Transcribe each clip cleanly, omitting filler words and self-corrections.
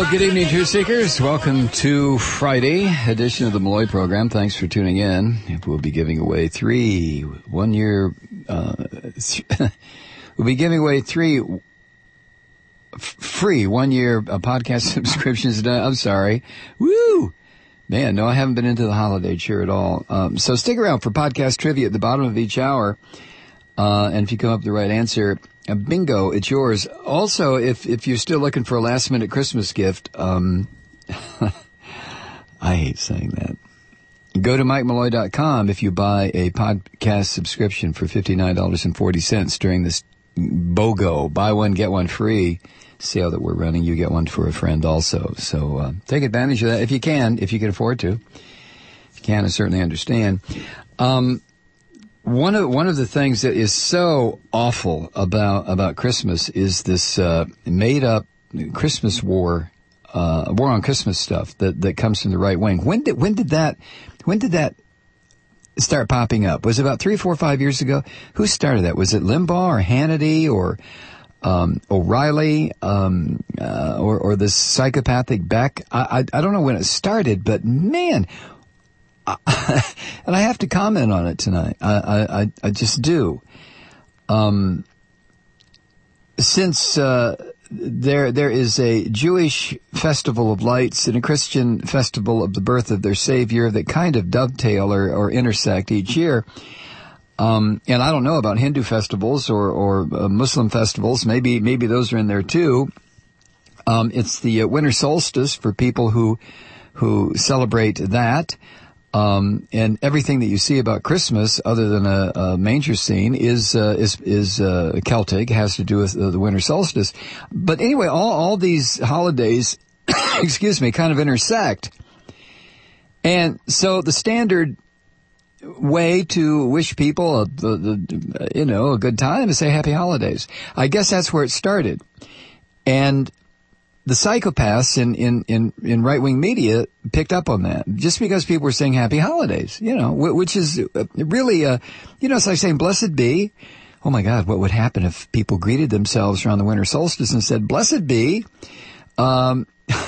Good evening, Truth Seekers. Welcome to Friday edition of the Malloy program. Thanks for tuning in. We'll be giving away three free 1 year podcast subscriptions. I'm sorry. Woo! Man, no, I haven't been into the holiday cheer at all. So stick around for podcast trivia at the bottom of each hour. And if you come up with the right answer, bingo, it's yours. Also, if you're still looking for a last-minute Christmas gift, I hate saying that. Go to MikeMalloy.com if you buy a podcast subscription for $59.40 during this BOGO, buy one, get one free sale that we're running. You get one for a friend also. So take advantage of that if you can afford to. If you can, I certainly understand. One of the things that is so awful about Christmas is this made up Christmas war on Christmas stuff that comes from the right wing. When did that start popping up? Was it about 3, 4, 5 years ago? Who started that? Was it Limbaugh or Hannity or O'Reilly or this psychopathic Beck? I don't know when it started, but man. And I have to comment on it tonight. I just do. Since there is a Jewish festival of lights and a Christian festival of the birth of their Savior that kind of dovetail or intersect each year, and I don't know about Hindu festivals or Muslim festivals. Maybe those are in there too. It's the winter solstice for people who celebrate that. And everything that you see about Christmas, other than a manger scene, is Celtic, has to do with the winter solstice. But anyway, all these holidays, excuse me, kind of intersect. And so the standard way to wish people a good time is say happy holidays. I guess that's where it started. And the psychopaths in right-wing media picked up on that just because people were saying happy holidays, which is really, it's like saying blessed be. Oh my God, what would happen if people greeted themselves around the winter solstice and said blessed be? But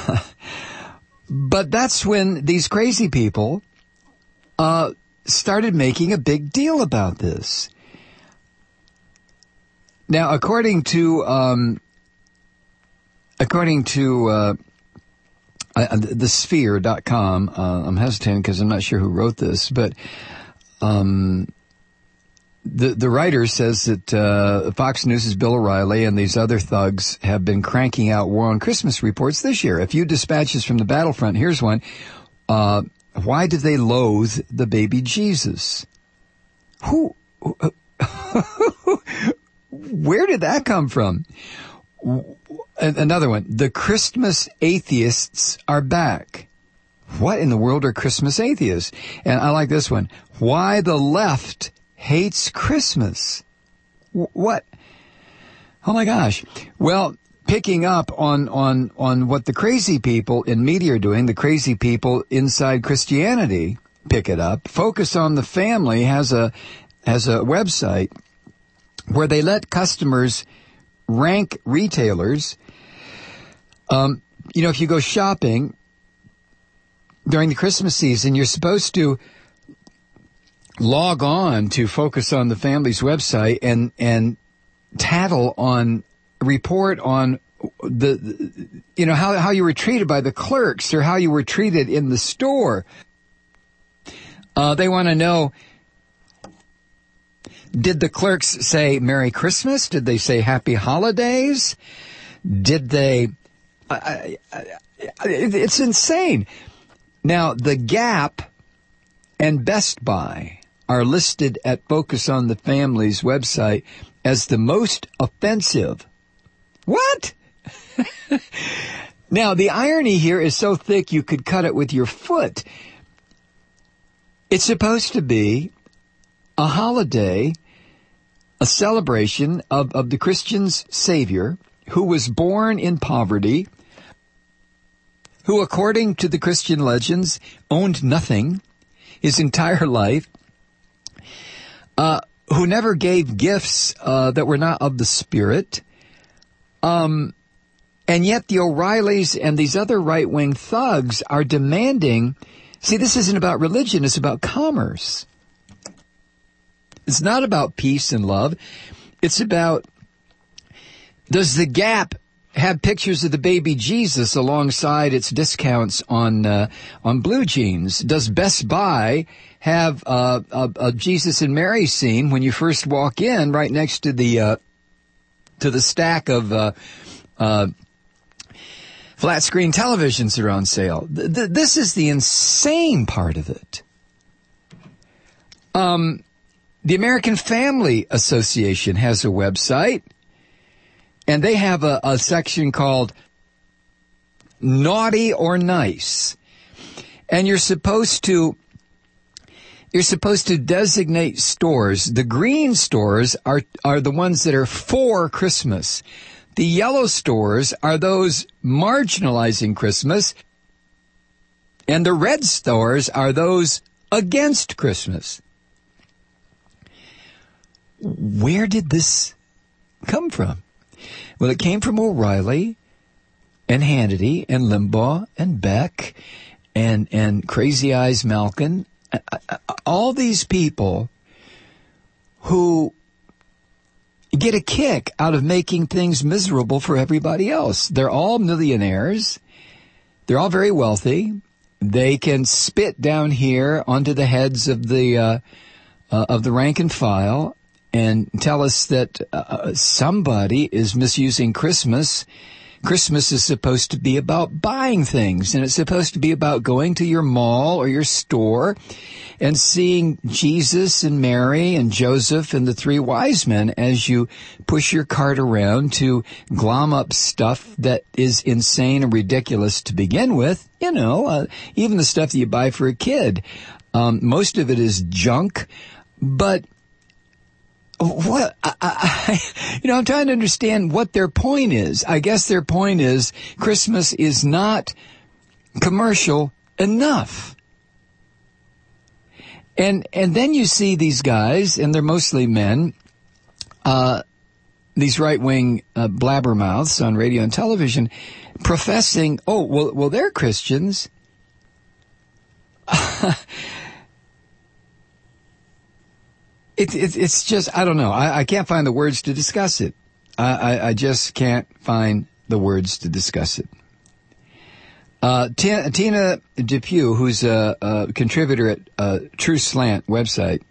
that's when these crazy people, started making a big deal about this. Now, according to thesphere.com, I'm hesitant because I'm not sure who wrote this, but the writer says that Fox News' Bill O'Reilly and these other thugs have been cranking out war on Christmas reports this year. A few dispatches from the battlefront. Here's one. Why did they loathe the baby Jesus? Where did that come from? Another one. The Christmas atheists are back. What in the world are Christmas atheists? And I like this one. Why the left hates Christmas. What? Oh my gosh. Well, picking up on what the crazy people in media are doing, the crazy people inside Christianity pick it up. Focus on the Family has a website where they let customers rank retailers. If you go shopping during the Christmas season, you're supposed to log on to Focus on the Family's website and report on how you were treated by the clerks or how you were treated in the store. They want to know, did the clerks say Merry Christmas? Did they say Happy Holidays? Did they... it's insane. Now, the Gap and Best Buy are listed at Focus on the Family's website as the most offensive. What? Now, the irony here is so thick you could cut it with your foot. It's supposed to be a holiday, a celebration of the Christian's Savior, who was born in poverty, who, according to the Christian legends, owned nothing his entire life, who never gave gifts that were not of the Spirit, and And yet the O'Reillys and these other right-wing thugs are demanding, see, this isn't about religion, it's about commerce. It's not about peace and love. It's about, does the Gap have pictures of the baby Jesus alongside its discounts on blue jeans? Does Best Buy have a Jesus and Mary scene when you first walk in, right next to the stack of flat screen televisions that are on sale? This is the insane part of it. The American Family Association has a website, and they have a section called Naughty or Nice. And you're supposed to designate stores. The green stores are the ones that are for Christmas. The yellow stores are those marginalizing Christmas. And the red stores are those against Christmas. Where did this come from? Well, it came from O'Reilly and Hannity and Limbaugh and Beck and Crazy Eyes Malkin. All these people who get a kick out of making things miserable for everybody else. They're all millionaires. They're all very wealthy. They can spit down here onto the heads of the rank and file and tell us that somebody is misusing Christmas. Christmas is supposed to be about buying things, and it's supposed to be about going to your mall or your store and seeing Jesus and Mary and Joseph and the three wise men as you push your cart around to glom up stuff that is insane and ridiculous to begin with. You know, even the stuff that you buy for a kid. Most of it is junk, but what, I'm trying to understand what their point is. I guess their point is Christmas is not commercial enough. And then you see these guys, and they're mostly men, these right-wing blabbermouths on radio and television professing, well, they're Christians. It's just, I don't know. I can't find the words to discuss it. I just can't find the words to discuss it. Tina Depew, who's a contributor at True Slant website,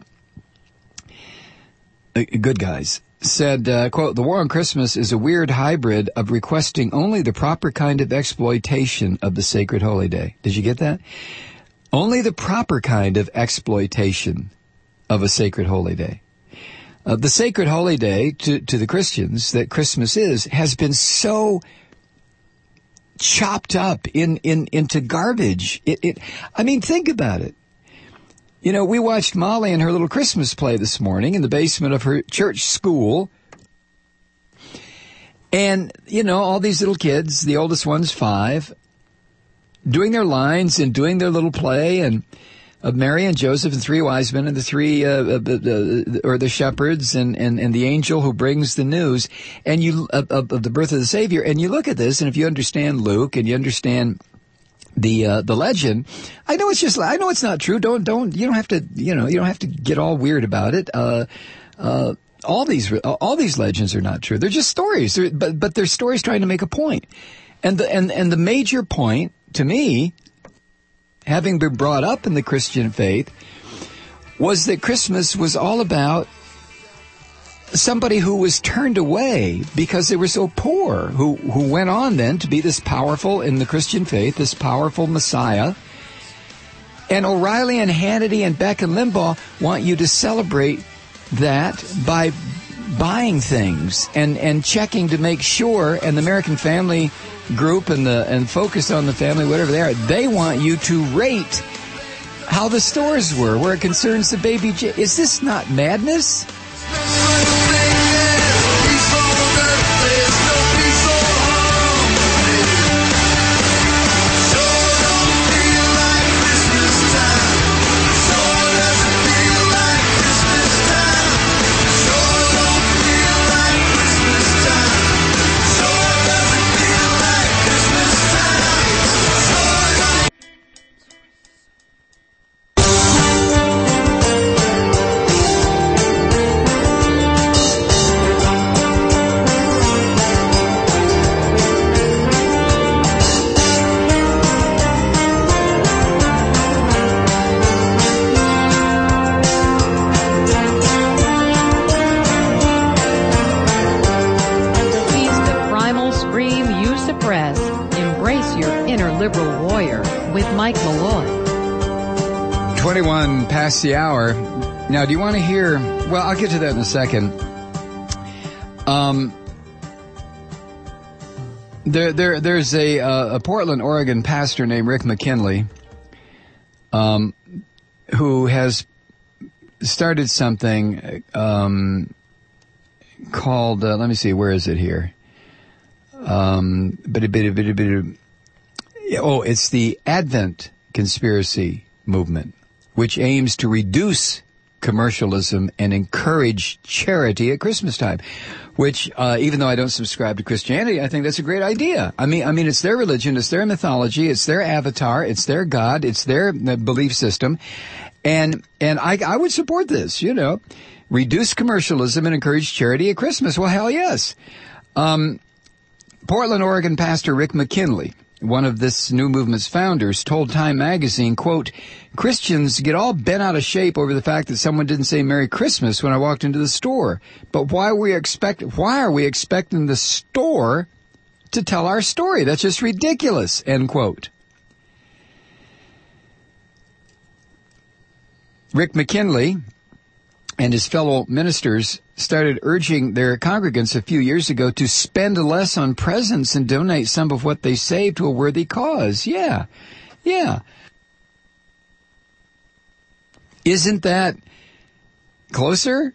Good Guys, said, quote, "The war on Christmas is a weird hybrid of requesting only the proper kind of exploitation of the sacred holy day." Did you get that? Only the proper kind of exploitation of a sacred holy day. The sacred holy day to the Christians that Christmas has been so chopped up into garbage. I mean, think about it. You know, we watched Molly and her little Christmas play this morning in the basement of her church school. And, you know, all these little kids, the oldest one's 5, doing their lines and doing their little play, and of Mary and Joseph and three wise men and the three, or the shepherds and the angel who brings the news and of the birth of the Savior. And you look at this, and if you understand Luke and you understand the legend, I know it's not true. You don't have to get all weird about it. All these legends are not true. They're just stories. But they're stories trying to make a point. And the major point to me, having been brought up in the Christian faith, was that Christmas was all about somebody who was turned away because they were so poor, who went on then to be this powerful in the Christian faith, this powerful Messiah. And O'Reilly and Hannity and Beck and Limbaugh want you to celebrate that by buying things and checking to make sure, and the American Family Group and Focus on the Family, whatever they are, they want you to rate how the stores were where it concerns the baby. Is this not madness? Inner Liberal Warrior with Mike Malloy. 21 past the hour. Now, do you want to hear... Well, I'll get to that in a second. There's a Portland, Oregon pastor named Rick McKinley, who has started something called, let me see, where is it here? It's the Advent Conspiracy Movement, which aims to reduce commercialism and encourage charity at Christmas time, which, even though I don't subscribe to Christianity, I think that's a great idea. I mean, it's their religion, it's their mythology, it's their avatar, it's their God, it's their belief system. And I would support this, reduce commercialism and encourage charity at Christmas. Well, hell yes. Portland, Oregon pastor Rick McKinley, one of this new movement's founders, told Time magazine, quote, "Christians get all bent out of shape over the fact that someone didn't say Merry Christmas when I walked into the store. But why are we expecting the store to tell our story? That's just ridiculous," end quote. Rick McKinley and his fellow ministers started urging their congregants a few years ago to spend less on presents and donate some of what they saved to a worthy cause. Yeah. Isn't that closer?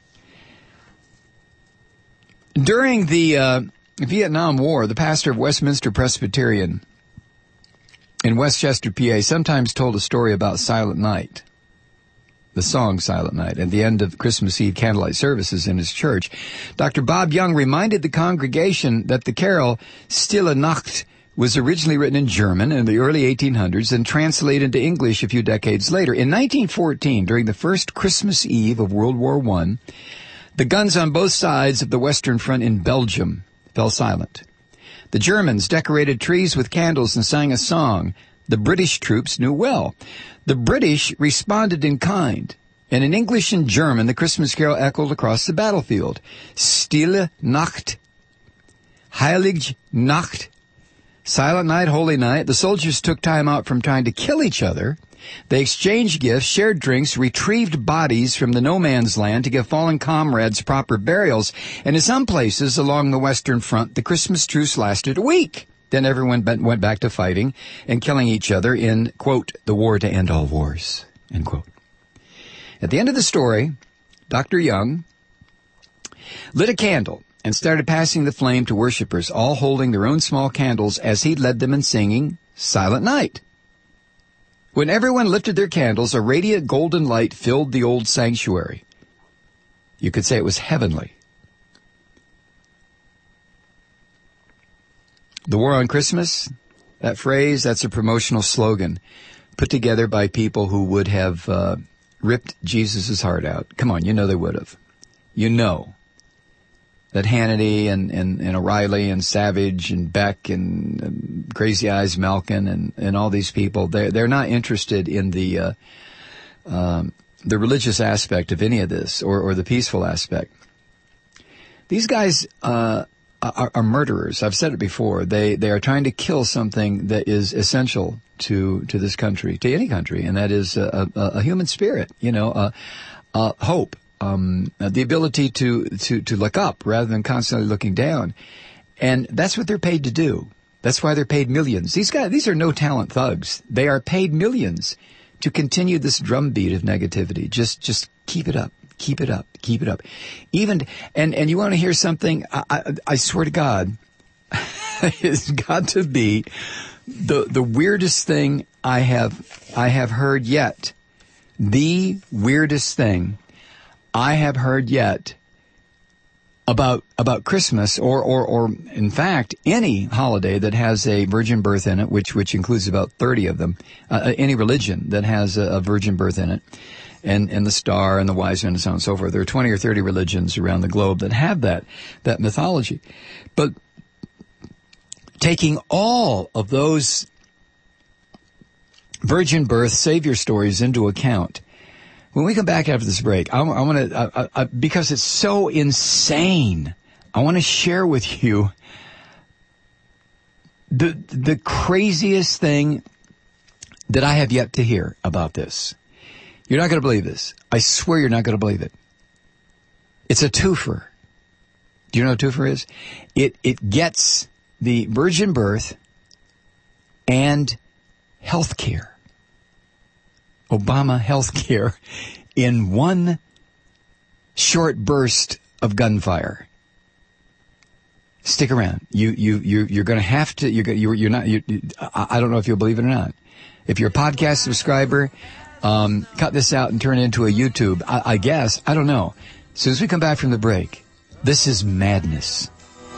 During the Vietnam War, the pastor of Westminster Presbyterian in Westchester, PA, sometimes told a story about Silent Night. The song Silent Night, at the end of Christmas Eve candlelight services in his church. Dr. Bob Young reminded the congregation that the carol Stille Nacht was originally written in German in the early 1800s and translated into English a few decades later. In 1914, during the first Christmas Eve of World War I, the guns on both sides of the Western Front in Belgium fell silent. The Germans decorated trees with candles and sang a song the British troops knew well. The British responded in kind, and in English and German, the Christmas carol echoed across the battlefield. Stille Nacht, Heilige Nacht, Silent Night, Holy Night. The soldiers took time out from trying to kill each other. They exchanged gifts, shared drinks, retrieved bodies from the no man's land to give fallen comrades proper burials. And in some places along the Western Front, the Christmas truce lasted a week. Then everyone went back to fighting and killing each other in, quote, the war to end all wars, end quote. At the end of the story, Dr. Young lit a candle and started passing the flame to worshipers, all holding their own small candles as he led them in singing Silent Night. When everyone lifted their candles, a radiant golden light filled the old sanctuary. You could say it was heavenly. The War on Christmas, that phrase, that's a promotional slogan put together by people who would have ripped Jesus' heart out. Come on, they would have. That Hannity and O'Reilly and Savage and Beck and Crazy Eyes Malkin and all these people, they're not interested in the religious aspect of any of this or the peaceful aspect. These guys are murderers. I've said it before. They are trying to kill something that is essential to this country, to any country, and that is a human spirit. Hope, the ability to look up rather than constantly looking down, and that's what they're paid to do. That's why they're paid millions. These are no talent thugs. They are paid millions to continue this drumbeat of negativity. Just keep it up. Keep it up. Keep it up. Even, and you want to hear something? I swear to God, it's got to be the weirdest thing I have heard yet. The weirdest thing I have heard yet about Christmas or in fact any holiday that has a virgin birth in it, which includes about 30 of them, any religion that has a virgin birth in it. And the star and the wise men and so on and so forth. There are 20 or 30 religions around the globe that have that mythology. But taking all of those virgin birth savior stories into account, when we come back after this break, I want to, because it's so insane, I want to share with you The craziest thing that I have yet to hear about this. You're not going to believe this. I swear you're not going to believe it. It's a twofer. Do you know what a twofer is? It gets the virgin birth and health care. Obama health care in one short burst of gunfire. Stick around. You're going to have to. You're not. I don't know if you'll believe it or not. If you're a podcast subscriber, cut this out and turn it into a YouTube. I guess. I don't know. As soon as we come back from the break, this is madness.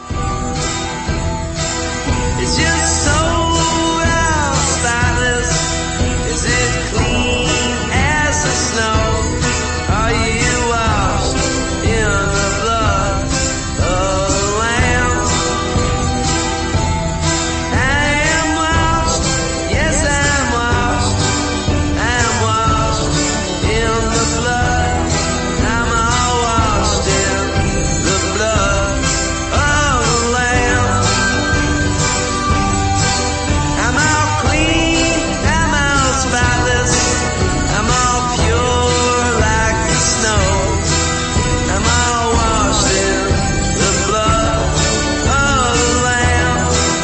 It's just so stylish. Is it clean as the snow? Are you washed in the blood of the Lamb? I am washed, yes I am washed. I am washed in the blood. I'm all washed in the blood of the Lamb. I'm all clean, I'm all spotless, I'm all pure like the snow. I'm all washed in the blood of the Lamb.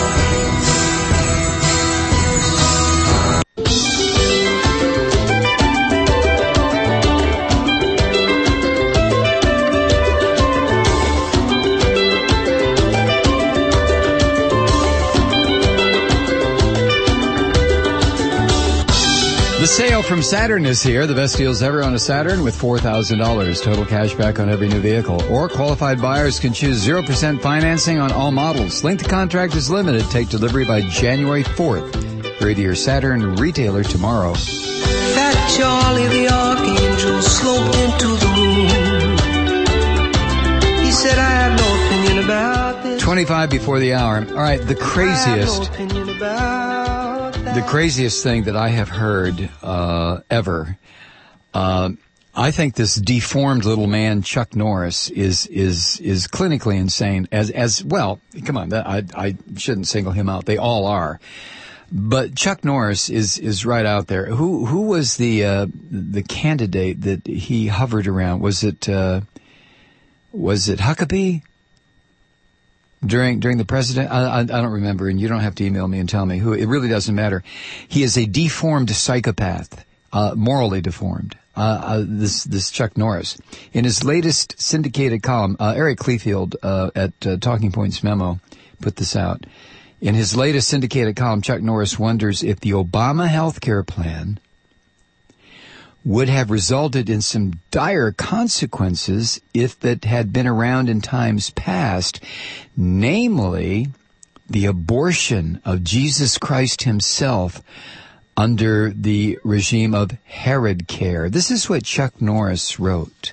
The sale from Saturn is here. The best deals ever on a Saturn with $4,000 total cash back on every new vehicle. Or qualified buyers can choose 0% financing on all models. Length of contract is limited. Take delivery by January 4th. Hurry to your Saturn retailer tomorrow. Fat Charlie the Archangel sloped into the room. He said, I have no opinion about this. 25 before the hour. All right, the craziest. I have no opinion about that. The craziest thing that I have heard ever, I think this deformed little man Chuck Norris is clinically insane. As well, come on, I shouldn't single him out. They all are, but Chuck Norris is right out there. Who was the candidate that he hovered around? Was it Huckabee? During the president, I don't remember, and you don't have to email me and tell me who. It really doesn't matter. He is a deformed psychopath, morally deformed. This Chuck Norris, in his latest syndicated column, Eric Kleefield at Talking Points Memo put this out. In his latest syndicated column, Chuck Norris wonders if the Obama health care plan would have resulted in some dire consequences if it had been around in times past, namely the abortion of Jesus Christ himself under the regime of Herod care. This is what Chuck Norris wrote.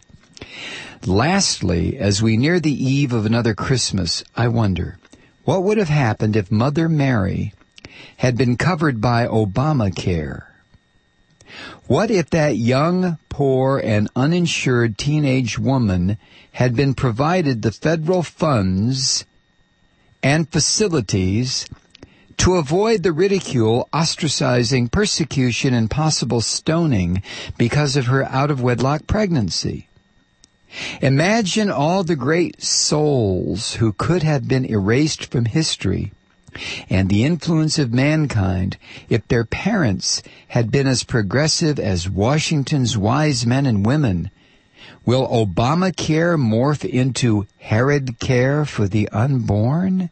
Lastly, as we near the eve of another Christmas, I wonder, what would have happened if Mother Mary had been covered by Obamacare? What if that young, poor, and uninsured teenage woman had been provided the federal funds and facilities to avoid the ridicule, ostracizing, persecution, and possible stoning because of her out-of-wedlock pregnancy? Imagine all the great souls who could have been erased from history and the influence of mankind if their parents had been as progressive as Washington's wise men and women. Will Obamacare morph into Herod care for the unborn?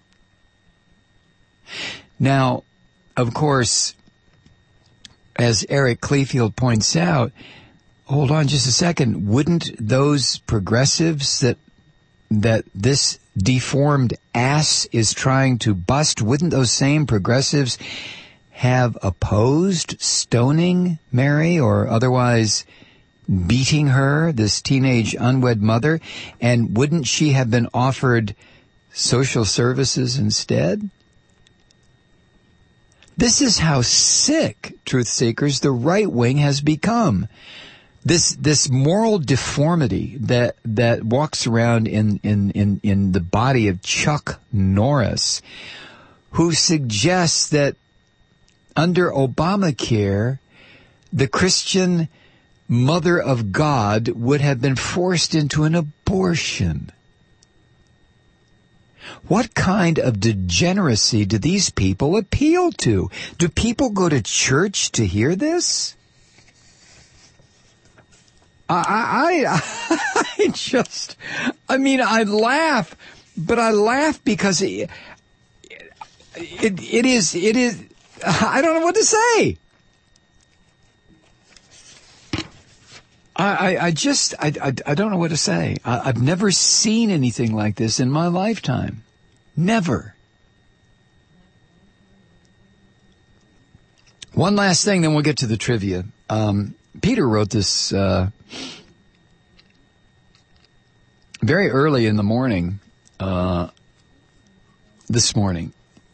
Now, of course, as Eric Kleefield points out, hold on just a second, wouldn't those progressives that this deformed ass is trying to bust, wouldn't those same progressives have opposed stoning Mary or otherwise beating her, this teenage unwed mother? And wouldn't she have been offered social services instead? This is how sick, truth seekers, the right wing has become. This moral deformity that walks around in the body of Chuck Norris, who suggests that under Obamacare, the Christian Mother of God would have been forced into an abortion. What kind of degeneracy do these people appeal to? Do people go to church to hear this? I laugh, but I laugh because it is, I don't know what to say. I don't know what to say. I've never seen anything like this in my lifetime. Never. One last thing, then we'll get to the trivia. Peter wrote this very early in the morning, this morning.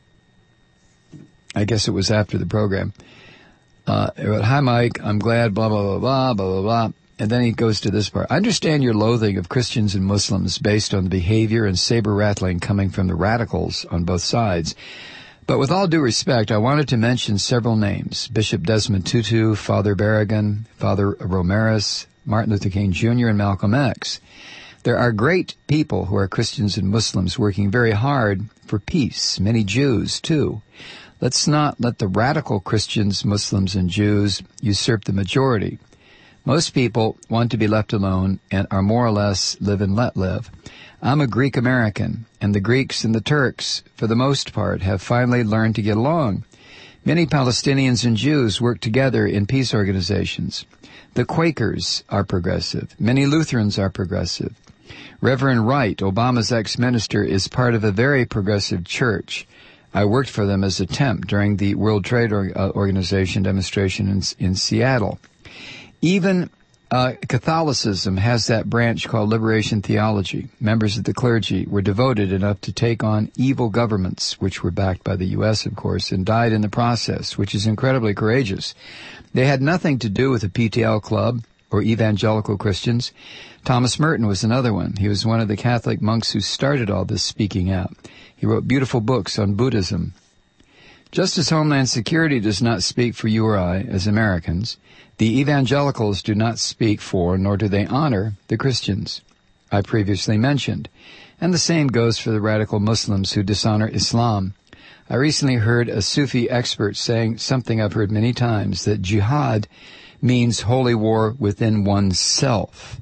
I guess it was after the program. He wrote, "Hi, Mike. I'm glad, blah, blah, blah, blah, blah, blah, blah." And then he goes to this part. "I understand your loathing of Christians and Muslims based on the behavior and saber-rattling coming from the radicals on both sides. But with all due respect, I wanted to mention several names. Bishop Desmond Tutu, Father Barragan, Father Romeris, Martin Luther King Jr., and Malcolm X. There are great people who are Christians and Muslims working very hard for peace, many Jews, too. Let's not let the radical Christians, Muslims, and Jews usurp the majority. Most people want to be left alone and are more or less live and let live. I'm a Greek American, and the Greeks and the Turks, for the most part, have finally learned to get along. Many Palestinians and Jews work together in peace organizations. The Quakers are progressive. Many Lutherans are progressive. Reverend Wright, Obama's ex-minister, is part of a very progressive church. I worked for them as a temp during the World Trade Organization demonstration in Seattle. Even Catholicism has that branch called Liberation Theology. Members of the clergy were devoted enough to take on evil governments, which were backed by the U.S., of course, and died in the process, which is incredibly courageous. They had nothing to do with the PTL Club or evangelical Christians. Thomas Merton was another one. He was one of the Catholic monks who started all this speaking out. He wrote beautiful books on Buddhism. Just as Homeland Security does not speak for you or I as Americans, the evangelicals do not speak for, nor do they honor, the Christians I previously mentioned. And the same goes for the radical Muslims who dishonor Islam. I recently heard a Sufi expert saying something I've heard many times, that jihad means holy war within oneself.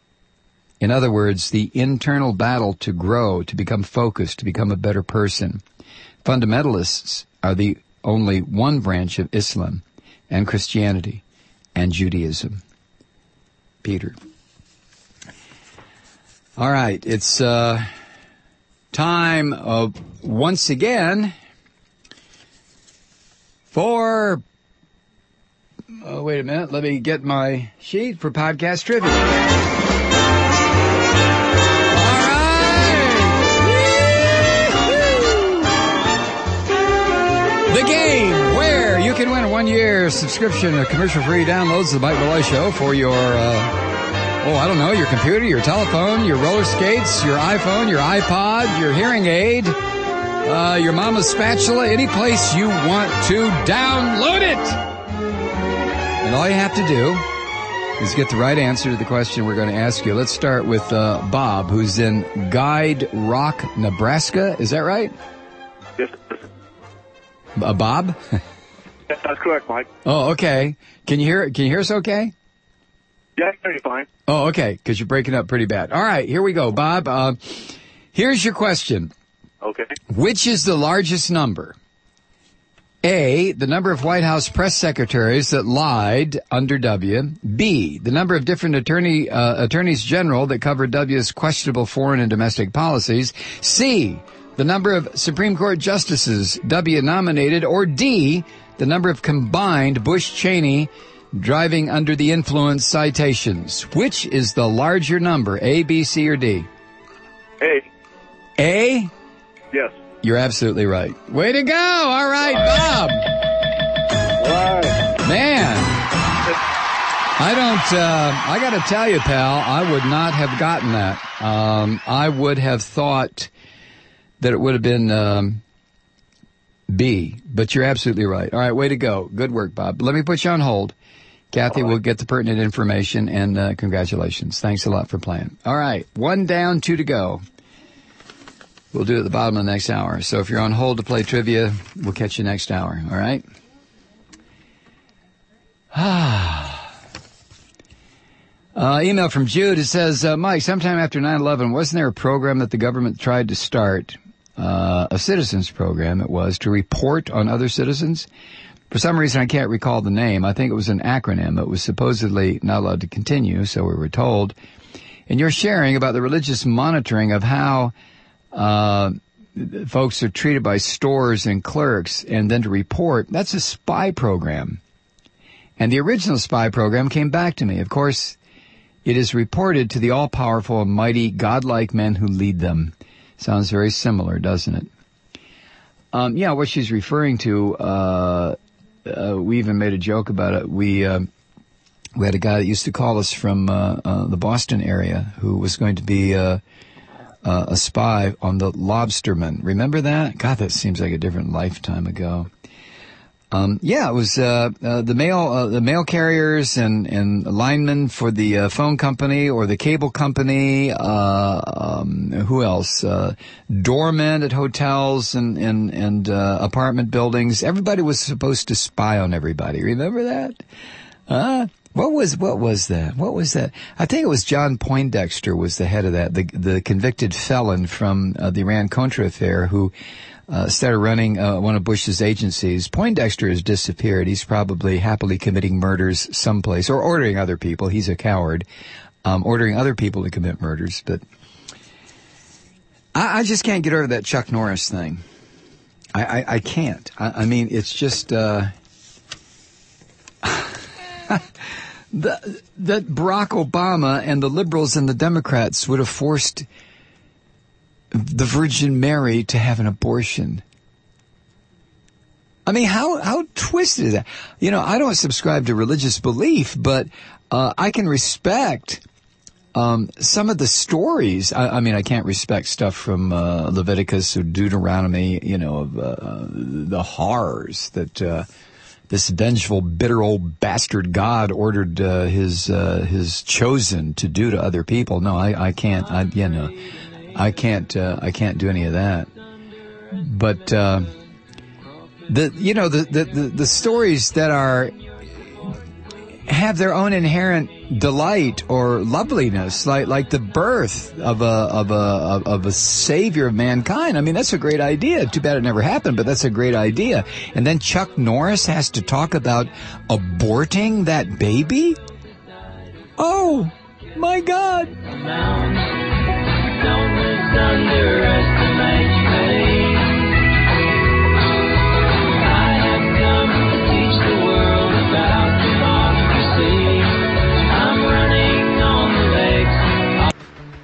In other words, the internal battle to grow, to become focused, to become a better person. Fundamentalists are the only one branch of Islam and Christianity and Judaism. Peter. All right, it's time once again for... wait a minute, let me get my sheet for podcast trivia. The game where you can win a 1-year subscription of commercial-free downloads of the Mike Malloy Show for your, your computer, your telephone, your roller skates, your iPhone, your iPod, your hearing aid, your mama's spatula, any place you want to download it. And all you have to do is get the right answer to the question we're going to ask you. Let's start with Bob, who's in Guide Rock, Nebraska. Is that right? Yes. Bob? That's correct, Mike. Oh, okay. Can you hear us okay? Yeah, I can hear you fine. Oh, okay, because you're breaking up pretty bad. All right, here we go, Bob. Here's your question. Okay. Which is the largest number? A, the number of White House press secretaries that lied under W. B, the number of different attorneys general that covered W's questionable foreign and domestic policies. C, the number of Supreme Court justices W nominated. Or D, the number of combined Bush-Cheney driving under the influence citations. Which is the larger number, A, B, C, or D? A. A? Yes. You're absolutely right. Way to go! All right, Bob. Right. Man, I got to tell you, pal, I would not have gotten that. I would have thought that it would have been B. But you're absolutely right. All right, way to go. Good work, Bob. Let me put you on hold. Kathy will get the pertinent information, and congratulations. Thanks a lot for playing. All right, 1 down, 2 to go. We'll do it at the bottom of the next hour. So if you're on hold to play trivia, we'll catch you next hour. All right? Email from Jude. It says, Mike, sometime after 9/11, wasn't there a program that the government tried to start, a citizens program it was, to report on other citizens? For some reason, I can't recall the name. I think it was an acronym. It was supposedly not allowed to continue, so we were told. And you're sharing about the religious monitoring of how folks are treated by stores and clerks, and then to report. That's a spy program. And the original spy program came back to me. Of course, it is reported to the all-powerful and mighty godlike men who lead them. Sounds very similar, doesn't it? Yeah, what she's referring to, we even made a joke about it. We had a guy that used to call us from the Boston area who was going to be a spy on the Lobstermen. Remember that? God, that seems like a different lifetime ago. Yeah, it was the mail carriers and linemen for the phone company or the cable company. Who else? Doormen at hotels and apartment buildings. Everybody was supposed to spy on everybody. Remember that? What was that? What was that? I think it was John Poindexter was the head of that, the convicted felon from the Iran-Contra affair who started running one of Bush's agencies. Poindexter has disappeared. He's probably happily committing murders someplace or ordering other people. He's a coward, ordering other people to commit murders. But I just can't get over that Chuck Norris thing. I can't. I mean, it's just that Barack Obama and the liberals and the Democrats would have forced the Virgin Mary to have an abortion. I mean, how twisted is that? You know, I don't subscribe to religious belief, but I can respect some of the stories. I mean, I can't respect stuff from Leviticus or Deuteronomy, you know, of the horrors that this vengeful, bitter old bastard God ordered his chosen to do to other people. No, I can't. I can't do any of that. But the stories that have their own inherent delight or loveliness, like the birth of a savior of mankind. I mean, that's a great idea. Too bad it never happened, but that's a great idea. And then Chuck Norris has to talk about aborting that baby? Oh, my God. Don't underestimate me. I have come to teach the world about democracy. I'm running on the legs.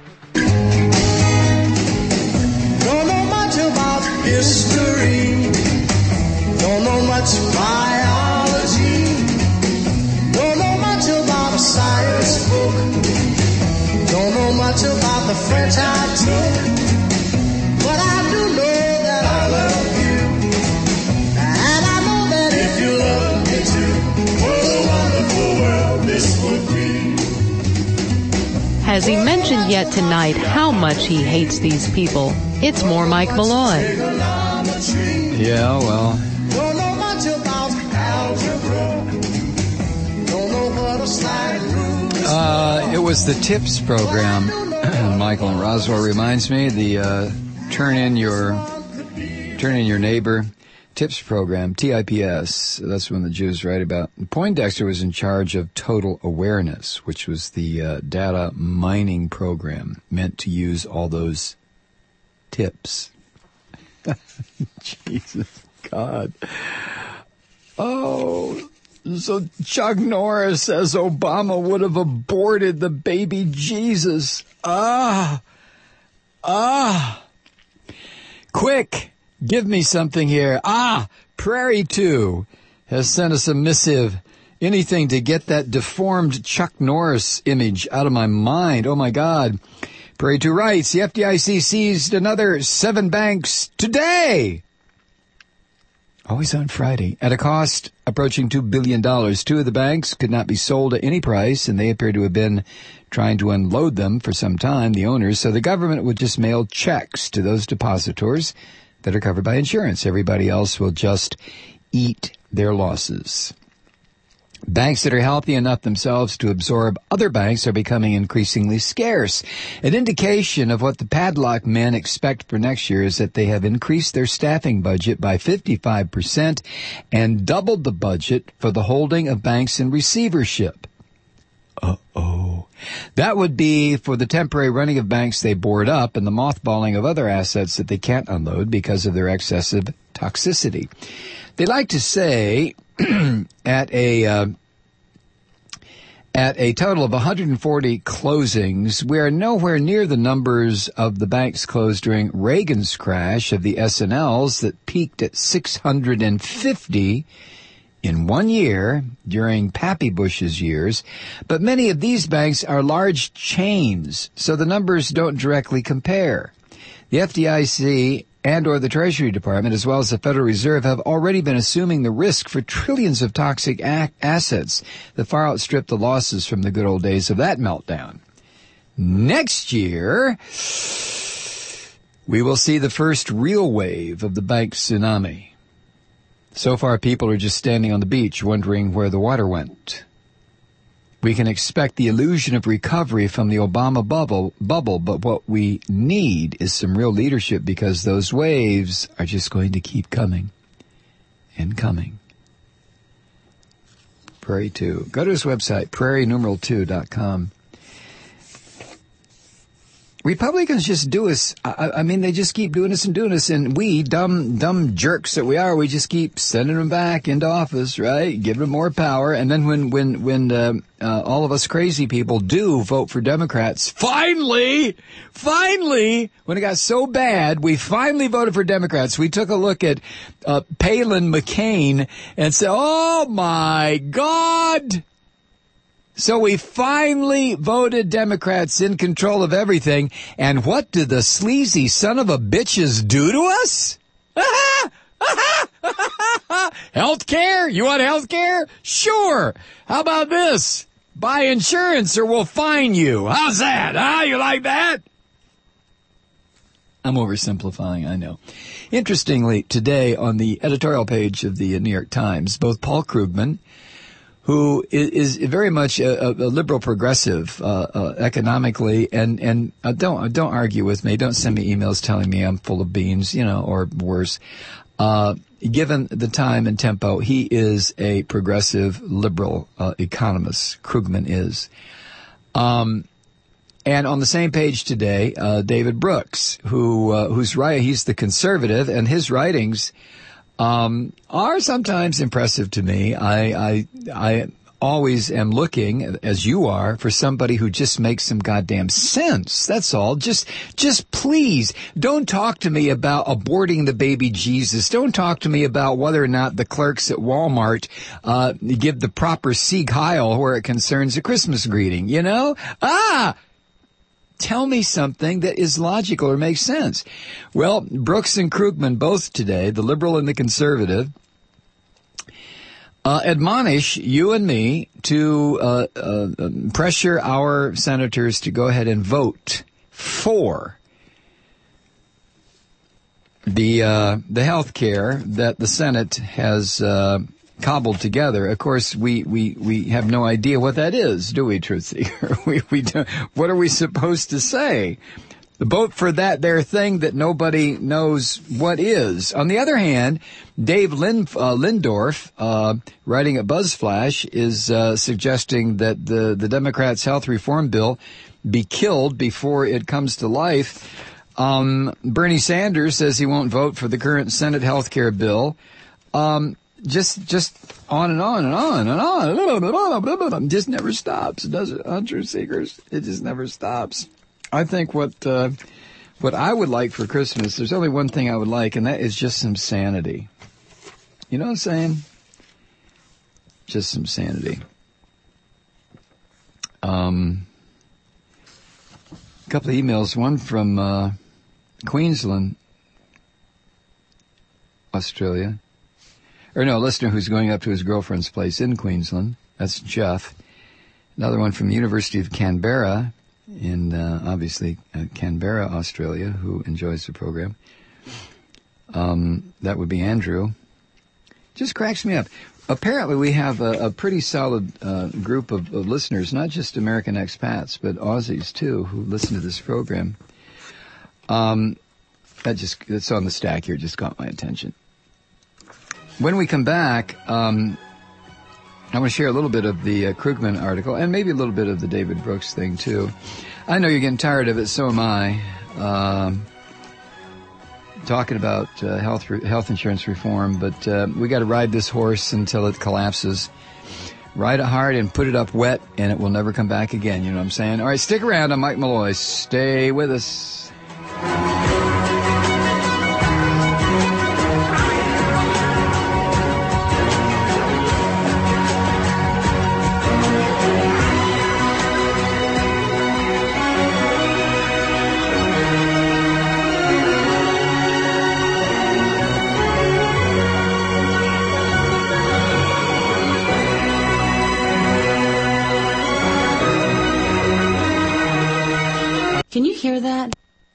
Don't know much about history. Don't know much biology. Don't know much about a science book. Don't know much about the French I took, but I do know that I love you, and I know that if you love me too, what a wonderful world this would be. Has he mentioned yet tonight how much he hates these people? It's more Mike Malloy. Yeah, well. Don't know much about algebra. Don't know what a slide rule. It was the TIPS program, Michael and Roswell reminds me, the turn in your neighbor TIPS program, TIPS. That's when the Jews write about. Poindexter was in charge of Total Awareness, which was the data mining program meant to use all those tips. Jesus, God. Oh, so Chuck Norris says Obama would have aborted the baby Jesus. Quick, give me something here. Prairie 2 has sent us a missive. Anything to get that deformed Chuck Norris image out of my mind. Oh, my God. Prairie 2 writes, the FDIC seized another 7 banks today. Always on Friday. At a cost approaching $2 billion, two of the banks could not be sold at any price, and they appear to have been trying to unload them for some time, the owners, so the government would just mail checks to those depositors that are covered by insurance. Everybody else will just eat their losses. Banks that are healthy enough themselves to absorb other banks are becoming increasingly scarce. An indication of what the Padlock men expect for next year is that they have increased their staffing budget by 55% and doubled the budget for the holding of banks in receivership. Uh-oh. That would be for the temporary running of banks they board up and the mothballing of other assets that they can't unload because of their excessive toxicity. They like to say at a total of 140 closings, we are nowhere near the numbers of the banks closed during Reagan's crash of the S&Ls that peaked at 650 in 1 year during Pappy Bush's years. But many of these banks are large chains, so the numbers don't directly compare. The FDIC and or the Treasury Department, as well as the Federal Reserve, have already been assuming the risk for trillions of toxic assets that far outstrip the losses from the good old days of that meltdown. Next year, we will see the first real wave of the bank tsunami. So far, people are just standing on the beach wondering where the water went. We can expect the illusion of recovery from the Obama bubble, but what we need is some real leadership because those waves are just going to keep coming and coming. Prairie 2. Go to his website, prairie2.com. Republicans just do us, I mean, they just keep doing us, and we, dumb jerks that we are, we just keep sending them back into office, right? Give them more power, and then when all of us crazy people do vote for Democrats, finally, when it got so bad, we finally voted for Democrats. We took a look at Palin McCain and said, oh my God! So we finally voted Democrats in control of everything. And what do the sleazy son of a bitches do to us? Health care? You want health care? Sure. How about this? Buy insurance or we'll fine you. How's that? You like that? I'm oversimplifying, I know. Interestingly, today on the editorial page of the New York Times, both Paul Krugman, who is very much a liberal progressive economically, and don't argue with me. Don't send me emails telling me I'm full of beans, or worse. Given the time and tempo, he is a progressive liberal economist. Krugman is. And on the same page today, David Brooks, who's right. He's the conservative, and his writings are sometimes impressive to me. I always am looking, as you are, for somebody who just makes some goddamn sense. That's all. Just please don't talk to me about aborting the baby Jesus. Don't talk to me about whether or not the clerks at Walmart give the proper Sieg Heil where it concerns a Christmas greeting. Tell me something that is logical or makes sense. Well, Brooks and Krugman both today, the liberal and the conservative, admonish you and me to pressure our senators to go ahead and vote for the health care that the Senate has cobbled together. Of course, we have no idea what that is, do we, Truth Seeker? we don't. What are we supposed to say? Vote for that their thing that nobody knows what is. On the other hand, Dave Lindorf, writing at BuzzFlash, is suggesting that the Democrats' health reform bill be killed before it comes to life. Bernie Sanders says he won't vote for the current Senate health care bill. Just on and on and on and on. It just never stops, does it, Truth Seekers? It just never stops. I think what I would like for Christmas, there's only one thing I would like, and that is just some sanity. You know what I'm saying? Just some sanity. A couple of emails, one from Queensland, Australia. Or no, a listener who's going up to his girlfriend's place in Queensland. That's Jeff. Another one from the University of Canberra, in obviously Canberra, Australia, who enjoys the program. That would be Andrew. Just cracks me up. Apparently we have a pretty solid group of listeners, not just American expats, but Aussies too, who listen to this program. That's on the stack here, just caught my attention. When we come back, I want to share a little bit of the Krugman article, and maybe a little bit of the David Brooks thing too. I know you're getting tired of it, so am I. Talking about health insurance reform, but we got to ride this horse until it collapses. Ride it hard and put it up wet, and it will never come back again. You know what I'm saying? All right, stick around. I'm Mike Malloy. Stay with us. Can you hear that?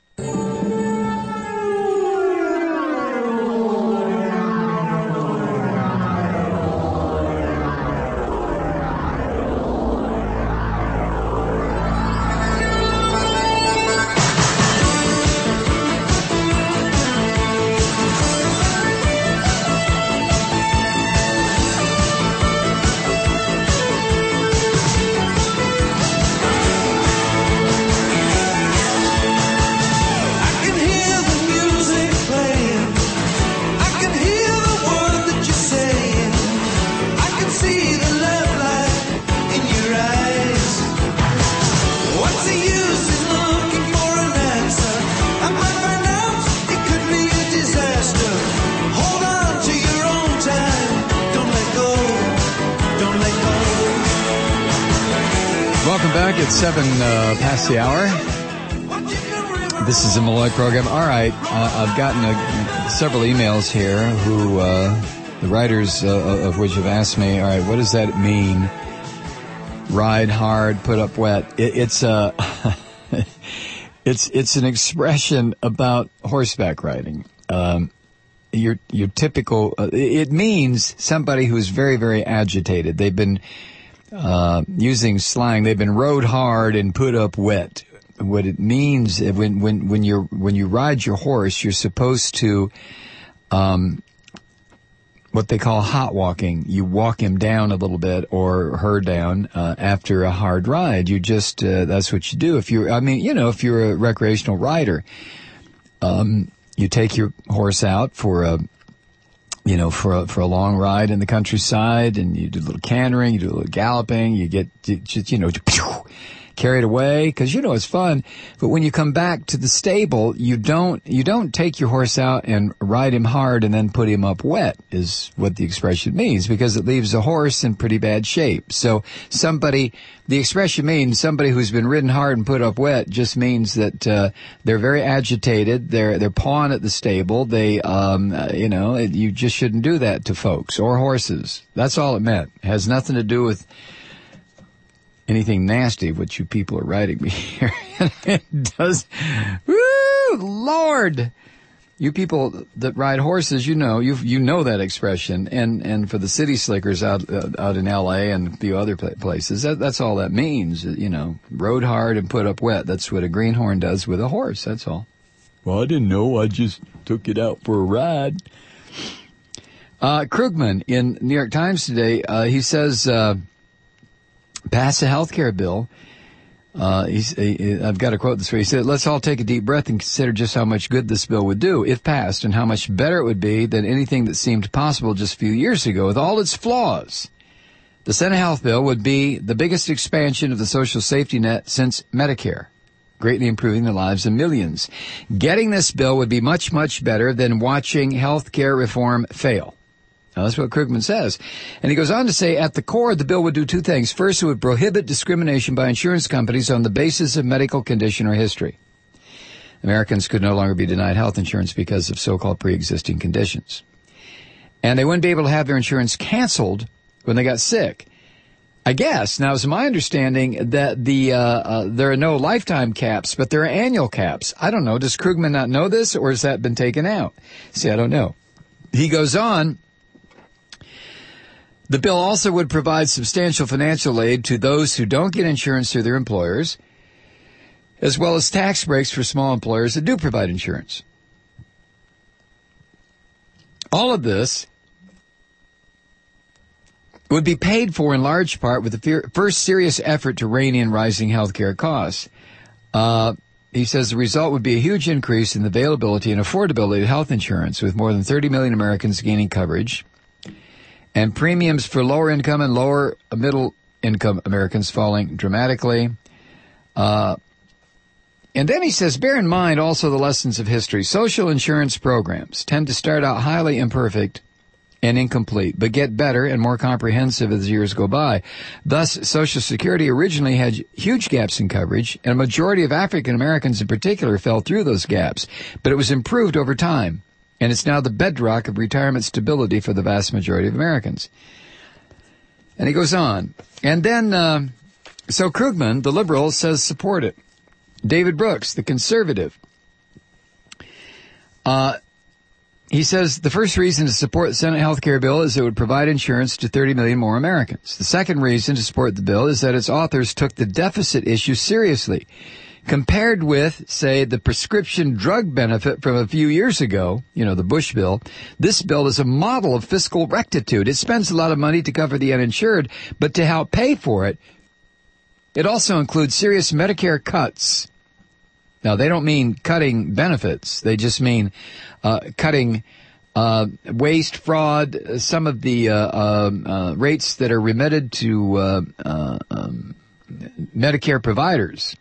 It's 7 past the hour. This is the Malloy program. All right, I've gotten several emails here who the writers of which have asked me, all right, what does that mean? Ride hard, put up wet. It's it's an expression about horseback riding. Your typical. It means somebody who's very, very agitated. They've been using slang. They've been rode hard and put up wet. What it means when you ride your horse, you're supposed to what they call hot walking. You walk him down a little bit or her down after a hard ride. You just that's what you do. If you're a recreational rider, you take your horse out for a long ride in the countryside, and you do a little cantering, you do a little galloping, you get just carried away because it's fun. But when you come back to the stable, you don't take your horse out and ride him hard and then put him up wet, is what the expression means, because it leaves a horse in pretty bad shape. So the expression means somebody who's been ridden hard and put up wet just means that they're very agitated, they're pawing at the stable, you just shouldn't do that to folks or horses. That's all it meant. It has nothing to do with anything nasty, what you people are writing me here. It does. Woo, Lord! You people that ride horses, you know that expression. And for the city slickers out in L.A. and a few other places, that's all that means. Rode hard and put up wet. That's what a greenhorn does with a horse. That's all. Well, I didn't know. I just took it out for a ride. Krugman in New York Times today, he says, pass a health care bill. I've got to quote this where he said, let's all take a deep breath and consider just how much good this bill would do if passed, and how much better it would be than anything that seemed possible just a few years ago. With all its flaws, the Senate health bill would be the biggest expansion of the social safety net since Medicare, greatly improving the lives of millions. Getting this bill would be much, much better than watching health care reform fail. Now, that's what Krugman says. And he goes on to say, at the core, the bill would do two things. First, it would prohibit discrimination by insurance companies on the basis of medical condition or history. Americans could no longer be denied health insurance because of so-called pre-existing conditions. and they wouldn't be able to have their insurance canceled when they got sick. I guess. Now, it's my understanding that there are no lifetime caps, but there are annual caps. I don't know. Does Krugman not know this, or has that been taken out? See, I don't know. He goes on. The bill also would provide substantial financial aid to those who don't get insurance through their employers, as well as tax breaks for small employers that do provide insurance. All of this would be paid for in large part with the first serious effort to rein in rising healthcare costs. He says the result would be a huge increase in the availability and affordability of health insurance, with more than 30 million Americans gaining coverage, and premiums for lower income and lower middle income Americans falling dramatically. And then he says, bear in mind also the lessons of history. Social insurance programs tend to start out highly imperfect and incomplete, but get better and more comprehensive as years go by. Thus, Social Security originally had huge gaps in coverage, and a majority of African Americans in particular fell through those gaps. But it was improved over time, and it's now the bedrock of retirement stability for the vast majority of Americans. And he goes on. And then, so Krugman, the liberal, says support it. David Brooks, the conservative, he says the first reason to support the Senate health care bill is it would provide insurance to 30 million more Americans. The second reason to support the bill is that its authors took the deficit issue seriously. Compared with, say, the prescription drug benefit from a few years ago, the Bush bill, this bill is a model of fiscal rectitude. It spends a lot of money to cover the uninsured, but to help pay for it, it also includes serious Medicare cuts. Now, they don't mean cutting benefits. They just mean cutting waste, fraud, some of the rates that are remitted to Medicare providers.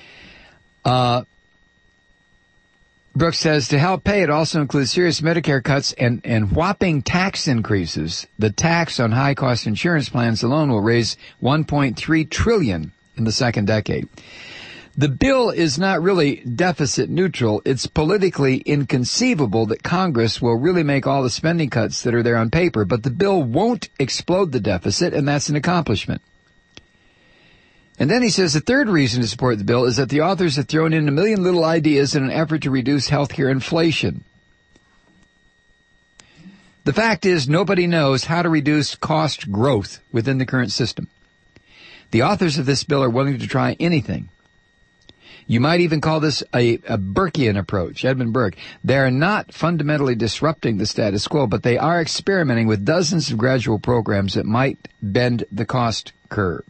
Brooks says to help pay, it also includes serious Medicare cuts and whopping tax increases. The tax on high-cost insurance plans alone will raise $1.3 trillion in the second decade. The bill is not really deficit neutral. It's politically inconceivable that Congress will really make all the spending cuts that are there on paper, but the bill won't explode the deficit, and that's an accomplishment. And then he says the third reason to support the bill is that the authors have thrown in a million little ideas in an effort to reduce healthcare inflation. The fact is, nobody knows how to reduce cost growth within the current system. The authors of this bill are willing to try anything. You might even call this a Burkean approach, Edmund Burke. They are not fundamentally disrupting the status quo, but they are experimenting with dozens of gradual programs that might bend the cost curve.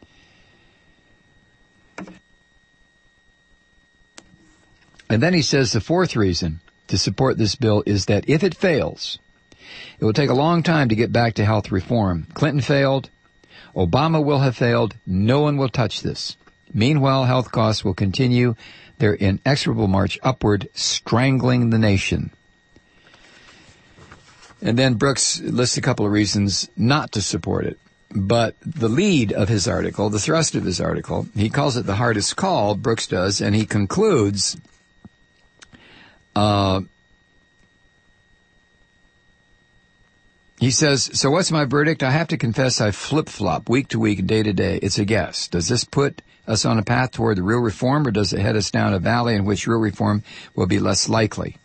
And then he says the fourth reason to support this bill is that if it fails, it will take a long time to get back to health reform. Clinton failed. Obama will have failed. No one will touch this. Meanwhile, health costs will continue their inexorable march upward, strangling the nation. And then Brooks lists a couple of reasons not to support it. But the lead of his article, the thrust of his article, he calls it the hardest call, Brooks does, and he concludes, he says, so what's my verdict? I have to confess I flip-flop week to week and day to day. It's a guess. Does this put us on a path toward the real reform, or does it head us down a valley in which real reform will be less likely?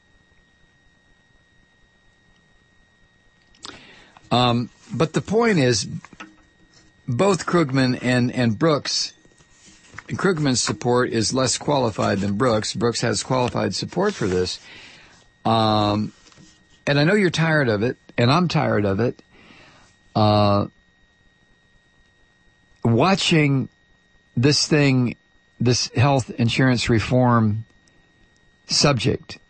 But the point is, both Krugman and Brooks, Krugman's support is less qualified than Brooks. Brooks has qualified support for this. And I know you're tired of it, and I'm tired of it. Watching this health insurance reform subject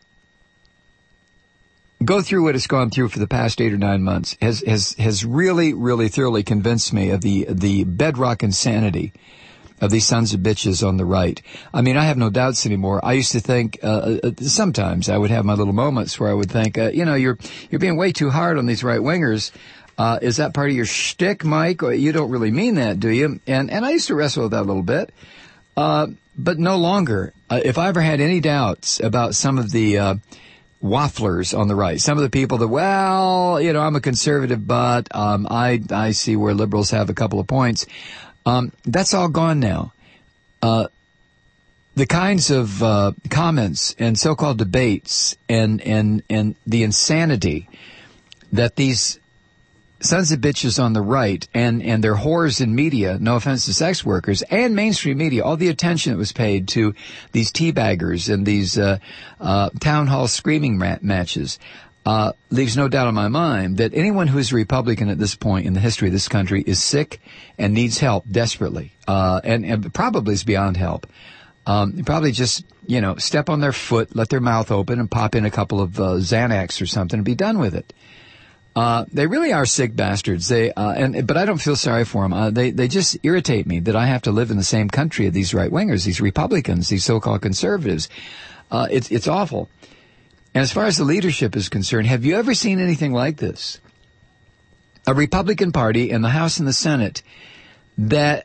go through what it's gone through for the past 8 or 9 months has really, really thoroughly convinced me of the bedrock insanity of these sons of bitches on the right. I mean, I have no doubts anymore. I used to think, sometimes I would have my little moments where I would think, you're being way too hard on these right-wingers. Is that part of your shtick, Mike? Or you don't really mean that, do you? And I used to wrestle with that a little bit. But no longer. If I ever had any doubts about some of the wafflers on the right. Some of the people that, well, you know, I'm a conservative, but I see where liberals have a couple of points. That's all gone now. The kinds of comments and so-called debates and the insanity that these sons of bitches on the right and their whores in media, no offense to sex workers, and mainstream media, all the attention that was paid to these teabaggers and these town hall screaming matches, leaves no doubt in my mind that anyone who is a Republican at this point in the history of this country is sick and needs help desperately, and probably is beyond help. Probably just, you know, step on their foot, let their mouth open, and pop in a couple of Xanax or something and be done with it. They really are sick bastards. But I don't feel sorry for them. They just irritate me that I have to live in the same country as these right-wingers, these Republicans, these so-called conservatives. It's awful. And as far as the leadership is concerned, have you ever seen anything like this? A Republican Party in the House and the Senate that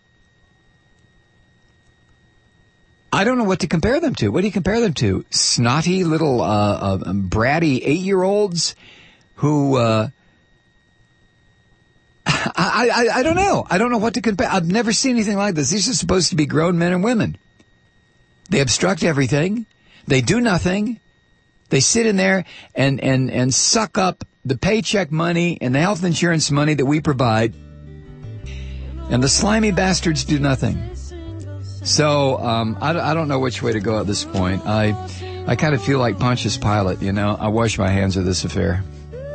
I don't know what to compare them to. What do you compare them to? Snotty little bratty 8-year-olds who I don't know. I don't know what to compare. I've never seen anything like this. These are supposed to be grown men and women. They obstruct everything. They do nothing. They sit in there and suck up the paycheck money and the health insurance money that we provide. And the slimy bastards do nothing. So, I don't know which way to go at this point. I kind of feel like Pontius Pilate, you know. I wash my hands of this affair.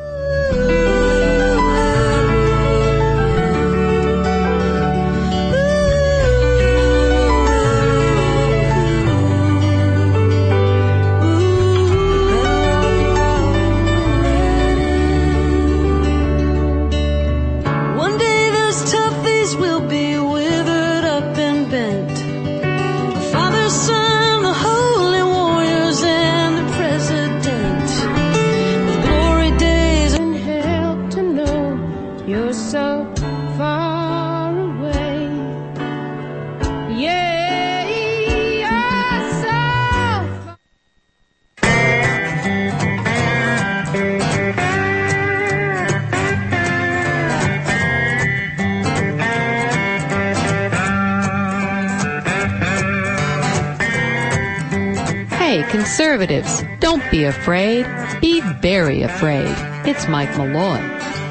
Conservatives, don't be afraid. Be very afraid. It's Mike Malloy.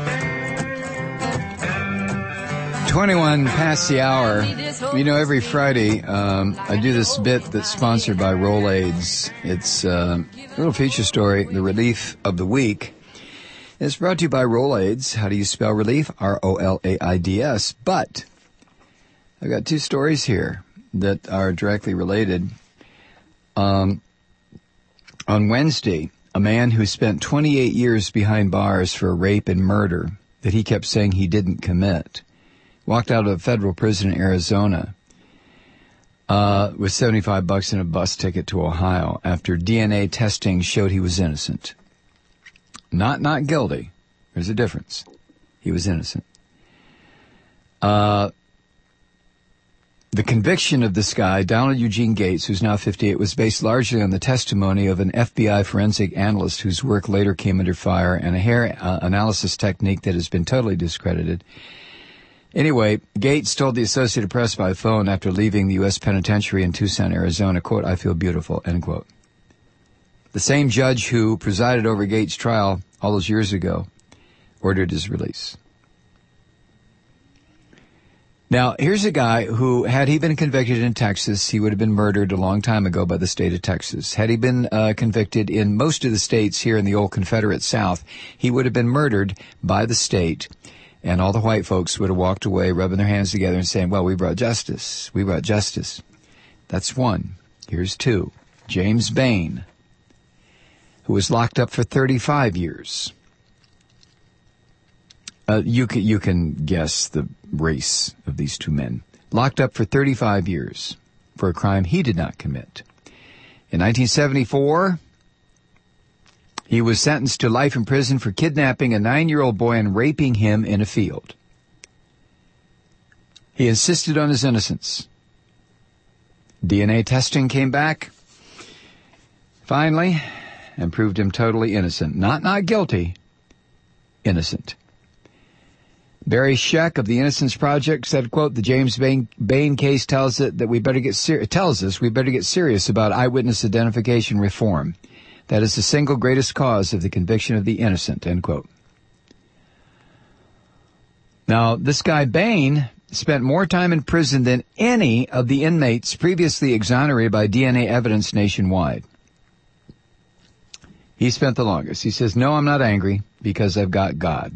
21 past the hour. You know, every Friday, I do this bit that's sponsored by Rolaids. It's a little feature story, The Relief of the Week. It's brought to you by Rolaids. How do you spell relief? R-O-L-A-I-D-S. But I've got two stories here that are directly related. On Wednesday, a man who spent 28 years behind bars for rape and murder that he kept saying he didn't commit walked out of a federal prison in Arizona with $75 and a bus ticket to Ohio after DNA testing showed he was innocent. Not guilty. There's a difference. He was innocent. The conviction of this guy, Donald Eugene Gates, who's now 58, was based largely on the testimony of an FBI forensic analyst whose work later came under fire and a hair analysis technique that has been totally discredited. Anyway, Gates told the Associated Press by phone after leaving the U.S. Penitentiary in Tucson, Arizona, quote, "I feel beautiful," end quote. The same judge who presided over Gates' trial all those years ago ordered his release. Now, here's a guy who, had he been convicted in Texas, he would have been murdered a long time ago by the state of Texas. Had he been convicted in most of the states here in the old Confederate South, he would have been murdered by the state, and all the white folks would have walked away, rubbing their hands together and saying, well, we brought justice. We brought justice. That's one. Here's two. James Bain, who was locked up for 35 years. You can guess the race of these two men. Locked up for 35 years for a crime he did not commit. In 1974, he was sentenced to life in prison for kidnapping a 9-year-old boy and raping him in a field. He insisted on his innocence. DNA testing came back. Finally, and proved him totally innocent. Not guilty, innocent. Barry Scheck of the Innocence Project said, quote, the James Bain case tells us we better get serious about eyewitness identification reform. That is the single greatest cause of the conviction of the innocent, end quote. Now, this guy Bain spent more time in prison than any of the inmates previously exonerated by DNA evidence nationwide. He spent the longest. He says, no, I'm not angry because I've got God.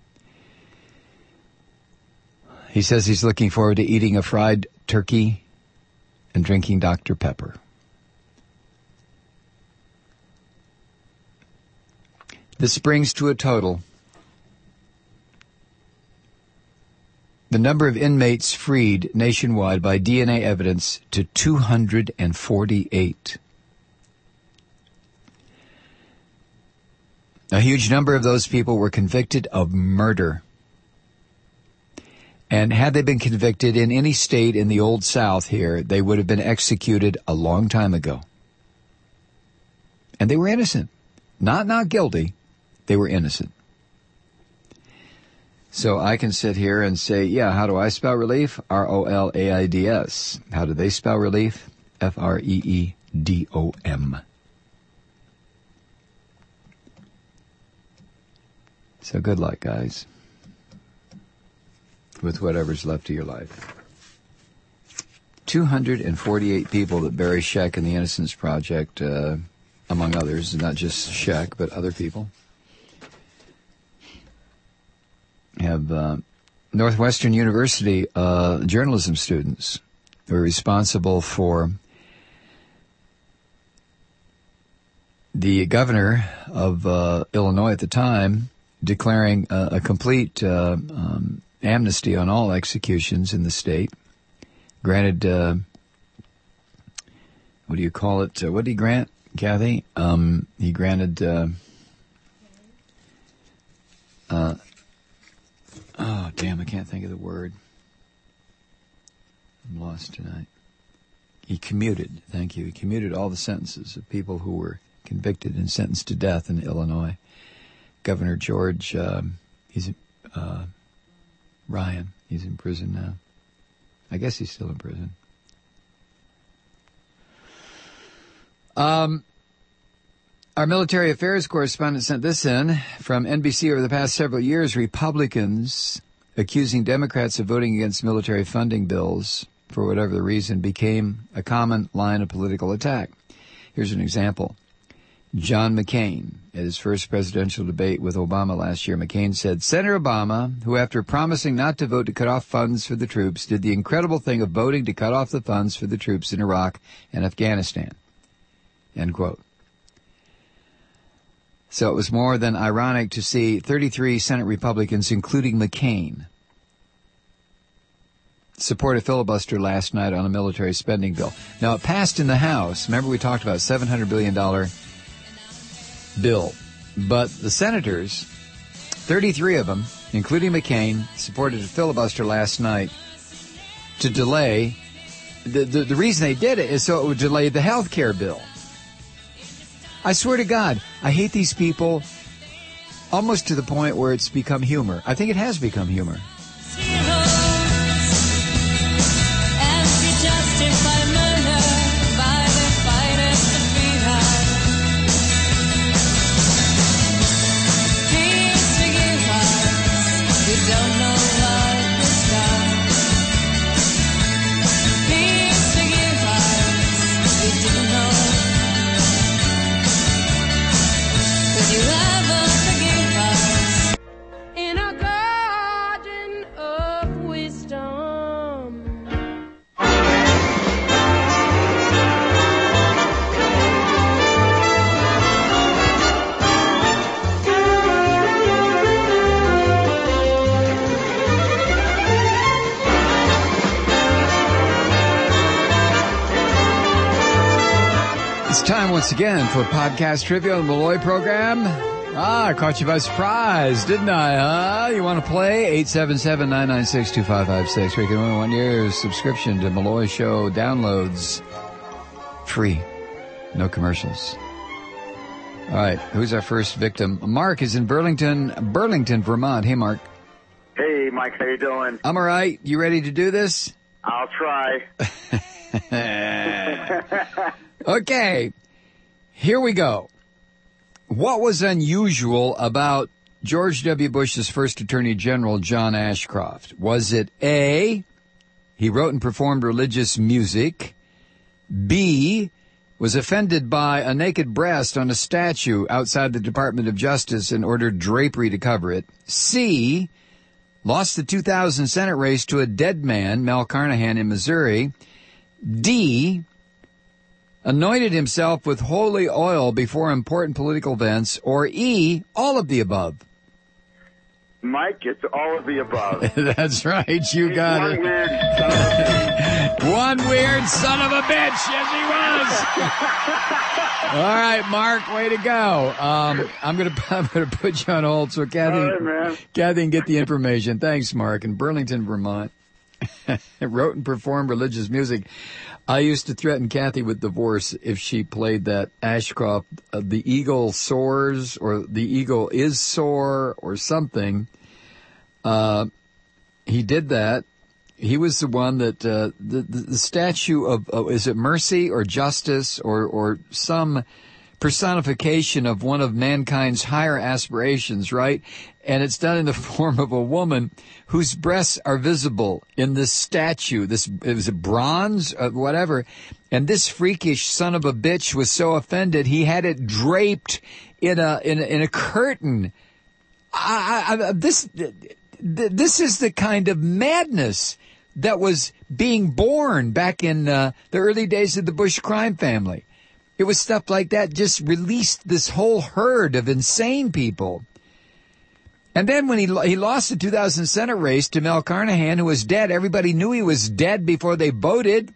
He says he's looking forward to eating a fried turkey and drinking Dr. Pepper. This brings to a total the number of inmates freed nationwide by DNA evidence to 248. A huge number of those people were convicted of murder. And had they been convicted in any state in the Old South here, they would have been executed a long time ago. And they were innocent. Not guilty. They were innocent. So I can sit here and say, yeah, how do I spell relief? R-O-L-A-I-D-S. How do they spell relief? F-R-E-E-D-O-M. So good luck, guys, with whatever's left of your life. 248 people that Barry Scheck and the Innocence Project, among others, not just Scheck, but other people, have Northwestern University journalism students who are responsible for the governor of Illinois at the time declaring a complete amnesty on all executions in the state. Granted, what do you call it? What did he grant, Kathy? He granted... oh, damn, I can't think of the word. I'm lost tonight. He commuted, thank you. He commuted all the sentences of people who were convicted and sentenced to death in Illinois. Governor George, Ryan, he's in prison now. I guess he's still in prison. Our military affairs correspondent sent this in from NBC. Over the past several years, Republicans accusing Democrats of voting against military funding bills for whatever the reason became a common line of political attack. Here's an example. John McCain, at his first presidential debate with Obama last year, McCain said, Senator Obama, who after promising not to vote to cut off funds for the troops, did the incredible thing of voting to cut off the funds for the troops in Iraq and Afghanistan. End quote. So it was more than ironic to see 33 Senate Republicans, including McCain, support a filibuster last night on a military spending bill. Now, it passed in the House. Remember, we talked about $700 billion bill. But the senators, 33 of them, including McCain, supported a filibuster last night to delay. The reason they did it is so it would delay the health care bill. I swear to God, I hate these people almost to the point where it's become humor. I think it has become humor. Time once again for podcast trivia on the Malloy program. I caught you by surprise, didn't I, huh? You want to play? 877-996-2556. We can win a 1-year subscription to Malloy Show downloads. Free. No commercials. All right, who's our first victim? Mark is in Burlington, Vermont. Hey, Mark. Hey, Mike, how you doing? I'm all right. You ready to do this? I'll try. Okay, here we go. What was unusual about George W. Bush's first Attorney General, John Ashcroft? Was it A, he wrote and performed religious music, B, was offended by a naked breast on a statue outside the Department of Justice and ordered drapery to cover it, C, lost the 2000 Senate race to a dead man, Mel Carnahan in Missouri, D, anointed himself with holy oil before important political events, or E, all of the above. Mike, it's all of the above. That's right, you got One it. weird son of a bitch. One weird son of a bitch, yes he was. All right, Mark, way to go. I'm gonna put you on hold so All right, man. Kathy can get the information. Thanks, Mark. In Burlington, Vermont, wrote and performed religious music. I used to threaten Kathy with divorce if she played that Ashcroft, the eagle soars, or the eagle is sore, or something. He did that. He was the one that, the statue of, is it mercy or justice or some personification of one of mankind's higher aspirations, right? And it's done in the form of a woman whose breasts are visible in this statue. It was a bronze, whatever. And this freakish son of a bitch was so offended, he had it draped in a curtain. This is the kind of madness that was being born back in the early days of the Bush crime family. It was stuff like that just released this whole herd of insane people. And then when he lost the 2000 Senate race to Mel Carnahan, who was dead, everybody knew he was dead before they voted.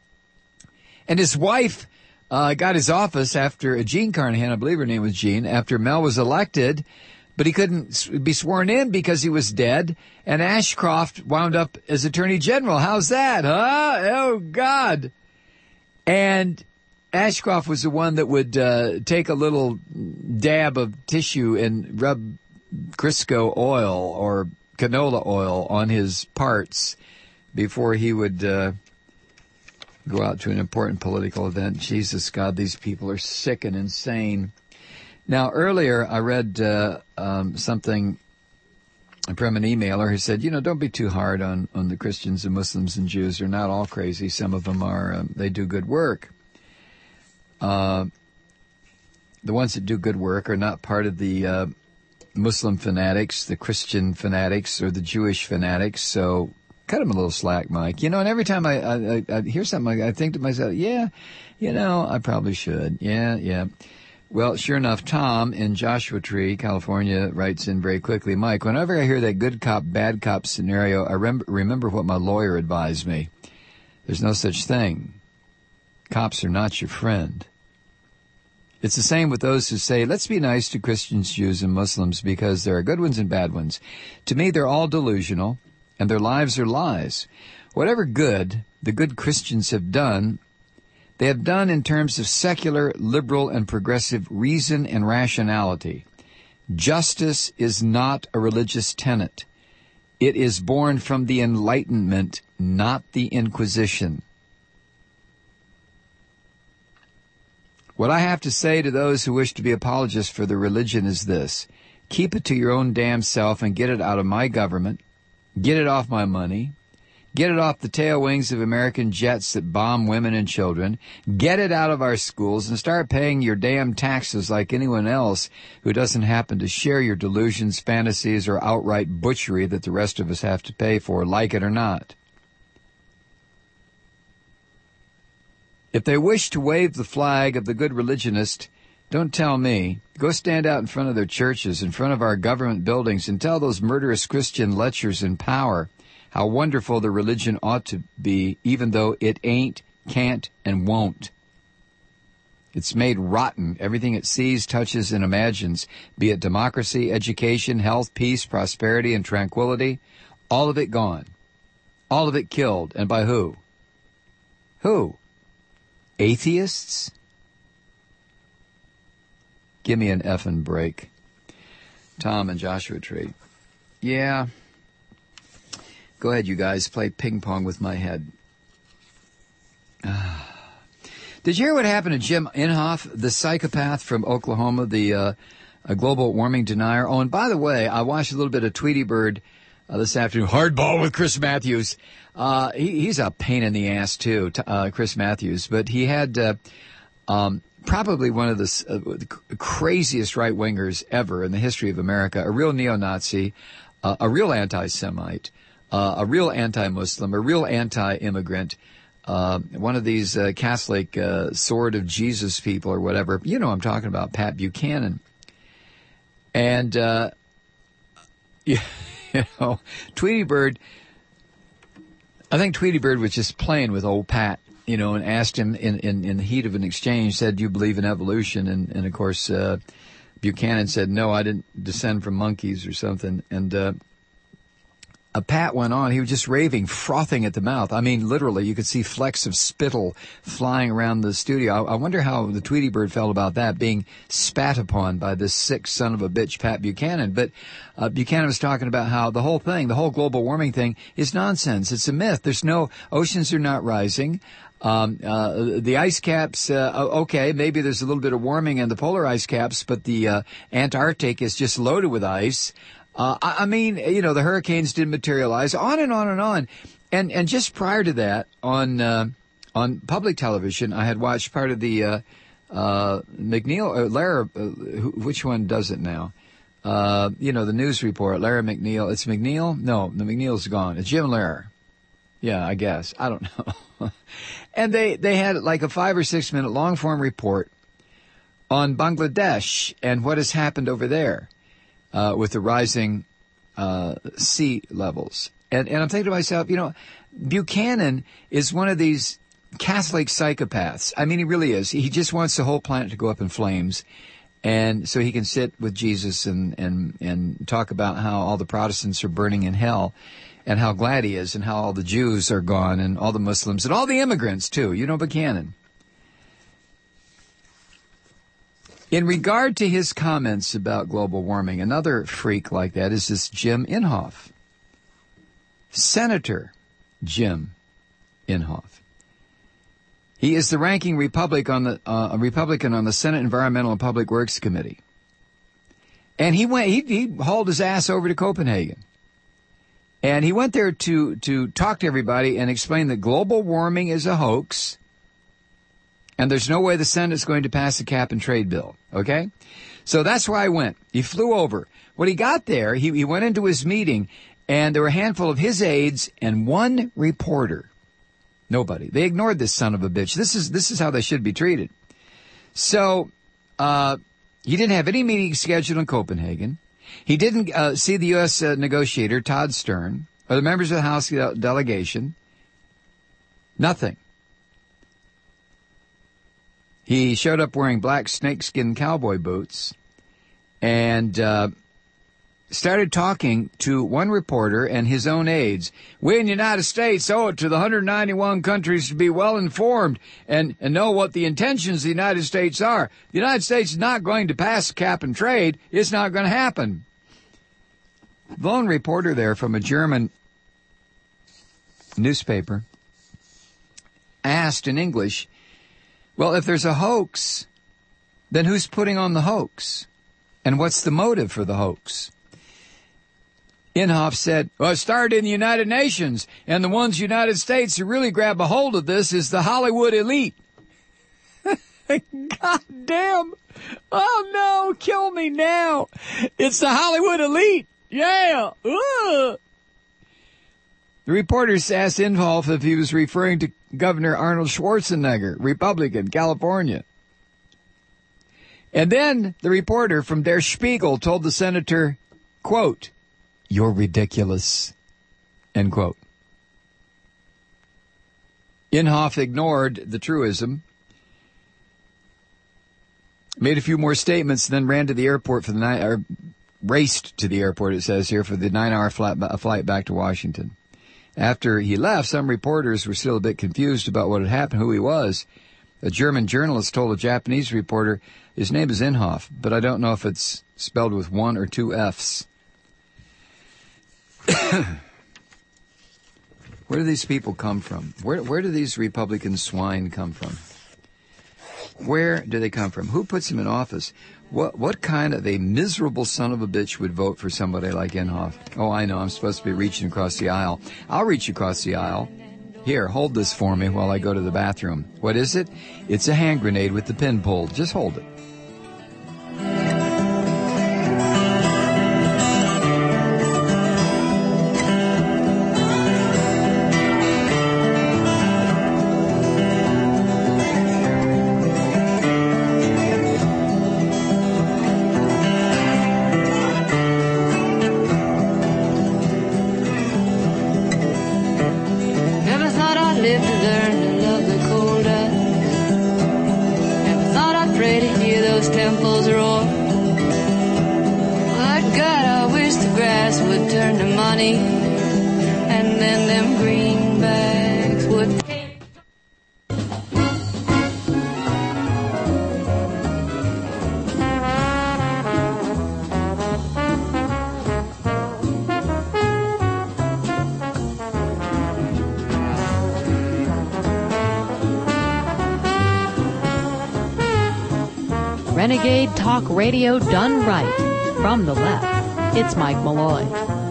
And his wife got his office after Jean Carnahan, I believe her name was Jean, after Mel was elected. But he couldn't be sworn in because he was dead. And Ashcroft wound up as Attorney General. How's that, huh? Oh, God. And Ashcroft was the one that would take a little dab of tissue and rub Crisco oil or canola oil on his parts before he would go out to an important political event. Jesus, God, these people are sick and insane. Now, earlier I read something from an emailer who said, don't be too hard on the Christians and Muslims and Jews. They're not all crazy. Some of them are, they do good work. The ones that do good work are not part of the Muslim fanatics, the Christian fanatics, or the Jewish fanatics. So cut them a little slack, Mike. And every time I hear something, I think to myself, I probably should. Yeah. Well, sure enough, Tom in Joshua Tree, California, writes in very quickly, Mike, whenever I hear that good cop, bad cop scenario, I remember what my lawyer advised me. There's no such thing. Cops are not your friend. It's the same with those who say, let's be nice to Christians, Jews, and Muslims because there are good ones and bad ones. To me, they're all delusional, and their lives are lies. Whatever good the good Christians have done, they have done in terms of secular, liberal, and progressive reason and rationality. Justice is not a religious tenet. It is born from the Enlightenment, not the Inquisition. What I have to say to those who wish to be apologists for the religion is this. Keep it to your own damn self and get it out of my government. Get it off my money. Get it off the tail wings of American jets that bomb women and children. Get it out of our schools and start paying your damn taxes like anyone else who doesn't happen to share your delusions, fantasies, or outright butchery that the rest of us have to pay for, like it or not. If they wish to wave the flag of the good religionist, don't tell me. Go stand out in front of their churches, in front of our government buildings, and tell those murderous Christian lechers in power how wonderful the religion ought to be, even though it ain't, can't, and won't. It's made rotten, everything it sees, touches, and imagines, be it democracy, education, health, peace, prosperity, and tranquility, all of it gone. All of it killed. And by who? Who? Atheists? Give me an effing break. Tom and Joshua Tree. Yeah. Go ahead, you guys. Play ping pong with my head. Did you hear what happened to Jim Inhofe, the psychopath from Oklahoma, the global warming denier? Oh, and by the way, I watched a little bit of Tweety Bird this afternoon. Hardball with Chris Matthews. He's a pain in the ass, too, Chris Matthews. But he had probably one of the craziest right-wingers ever in the history of America, a real neo-Nazi, a real anti-Semite, a real anti-Muslim, a real anti-immigrant, one of these Catholic Sword of Jesus people or whatever. You know I'm talking about, Pat Buchanan. And, you know, Tweety Bird, I think Tweety Bird was just playing with old Pat, you know, and asked him in the heat of an exchange, said, do you believe in evolution? And of course, Buchanan said, no, I didn't descend from monkeys or something. And Pat went on. He was just raving, frothing at the mouth. I mean, literally, you could see flecks of spittle flying around the studio. I wonder how the Tweety Bird felt about that, being spat upon by this sick son of a bitch, Pat Buchanan. But Buchanan was talking about how the whole thing, the whole global warming thing, is nonsense. It's a myth. There's no, oceans are not rising. The ice caps, okay, maybe there's a little bit of warming in the polar ice caps, but the Antarctic is just loaded with ice. I mean, you know, the hurricanes didn't materialize, on and on and on. And just prior to that, on public television, I had watched part of the McNeil, Lehrer, which one does it now? You know, the news report, Larry McNeil. It's McNeil? No, the McNeil's gone. It's Jim Lehrer. Yeah, I guess. I don't know. And they had like a 5 or 6 minute long form report on Bangladesh and what has happened over there. With the rising sea levels. And I'm thinking to myself, you know, Buchanan is one of these Catholic psychopaths. I mean, he really is. He just wants the whole planet to go up in flames. And so he can sit with Jesus and talk about how all the Protestants are burning in hell and how glad he is and how all the Jews are gone and all the Muslims and all the immigrants, too. You know Buchanan. In regard to his comments about global warming, another freak like that is this Jim Inhofe. Senator Jim Inhofe. He is the ranking Republican on the Senate Environmental and Public Works Committee. And he hauled his ass over to Copenhagen. And he went there to talk to everybody and explain that global warming is a hoax. And there's no way the Senate's going to pass the cap and trade bill, okay? So that's why I went. He flew over. When he got there, he went into his meeting, and there were a handful of his aides and one reporter. Nobody. They ignored this son of a bitch. This is how they should be treated. So he didn't have any meetings scheduled in Copenhagen. He didn't see the U.S. negotiator, Todd Stern, or the members of the House delegation. Nothing. He showed up wearing black snakeskin cowboy boots and started talking to one reporter and his own aides. We in the United States owe it to the 191 countries to be well informed and know what the intentions of the United States are. The United States is not going to pass cap and trade. It's not going to happen. The lone reporter there from a German newspaper asked in English, well, if there's a hoax, then who's putting on the hoax? And what's the motive for the hoax? Inhofe said, well, it started in the United Nations, and the ones United States who really grab a hold of this is the Hollywood elite. God damn. Oh, no, kill me now. It's the Hollywood elite. Yeah. Ugh. The reporters asked Inhofe if he was referring to Governor Arnold Schwarzenegger, Republican, California. And then the reporter from Der Spiegel told the senator, quote, "You're ridiculous," end quote. Inhofe ignored the truism, made a few more statements, then ran to the airport for the night, or raced to the airport, it says here, for the 9-hour flight back to Washington. After he left, some reporters were still a bit confused about what had happened, who he was. A German journalist told a Japanese reporter his name is Inhofe, but I don't know if it's spelled with 1 or 2 F's. Where do these people come from? Where do these Republican swine come from? Where do they come from? Who puts them in office? What kind of a miserable son of a bitch would vote for somebody like Inhofe? Oh, I know, I'm supposed to be reaching across the aisle. I'll reach across the aisle. Here, hold this for me while I go to the bathroom. What is it? It's a hand grenade with the pin pulled. Just hold it. Renegade Talk Radio done right. From the left, it's Mike Malloy.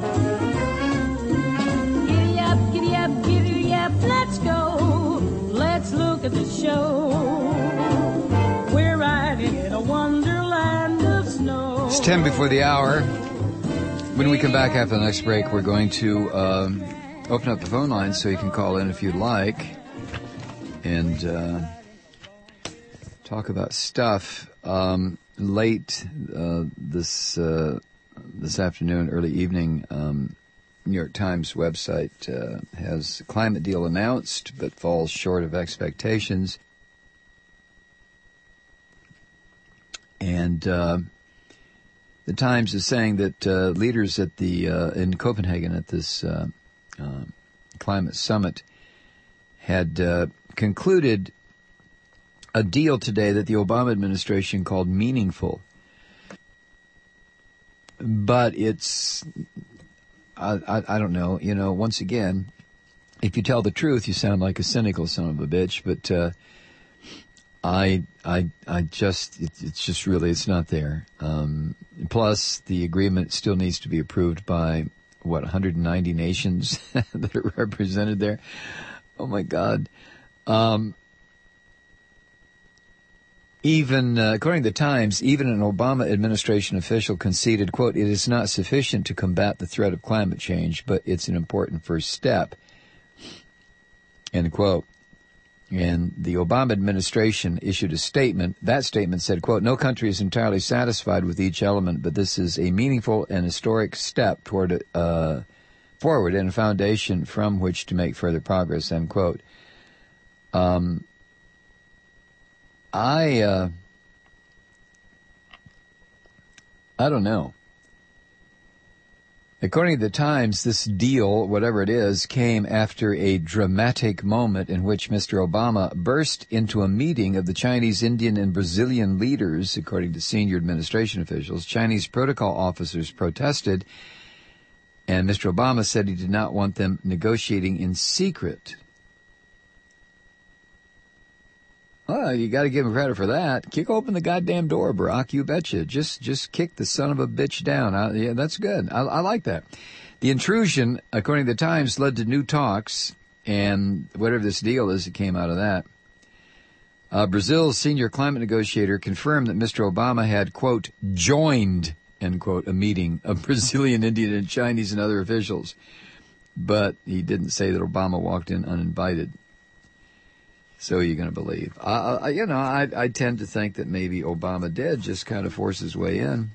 Giddy up, giddy up, giddy up, let's go. Let's look at the show. We're riding in a wonderland of snow. It's 10 before the hour. When we come back after the next break, we're going to open up the phone lines so you can call in if you'd like and talk about stuff. Late this afternoon, early evening, New York Times website has a climate deal announced, but falls short of expectations. And the Times is saying that leaders at the in Copenhagen at this climate summit had concluded a deal today that the Obama administration called meaningful. But it's, I don't know, once again, if you tell the truth, you sound like a cynical son of a bitch, but it's not there. Plus, the agreement still needs to be approved by, 190 nations that are represented there? Oh my God. Even, according to the Times, even an Obama administration official conceded, quote, it is not sufficient to combat the threat of climate change, but it's an important first step, end quote. And the Obama administration issued a statement. That statement said, quote, no country is entirely satisfied with each element, but this is a meaningful and historic step toward forward and a foundation from which to make further progress, end quote. I don't know. According to the Times, this deal, whatever it is, came after a dramatic moment in which Mr. Obama burst into a meeting of the Chinese, Indian, and Brazilian leaders, according to senior administration officials. Chinese protocol officers protested, and Mr. Obama said he did not want them negotiating in secret. Well, you got to give him credit for that. Kick open the goddamn door, Barack. You betcha. Just kick the son of a bitch down. Yeah, that's good. I like that. The intrusion, according to the Times, led to new talks, and whatever this deal is, it came out of that. Brazil's senior climate negotiator confirmed that Mr. Obama had, quote, joined, end quote, a meeting of Brazilian, Indian, and Chinese and other officials. But he didn't say that Obama walked in uninvited. So you're going to believe. I tend to think that maybe Obama did just kind of force his way in.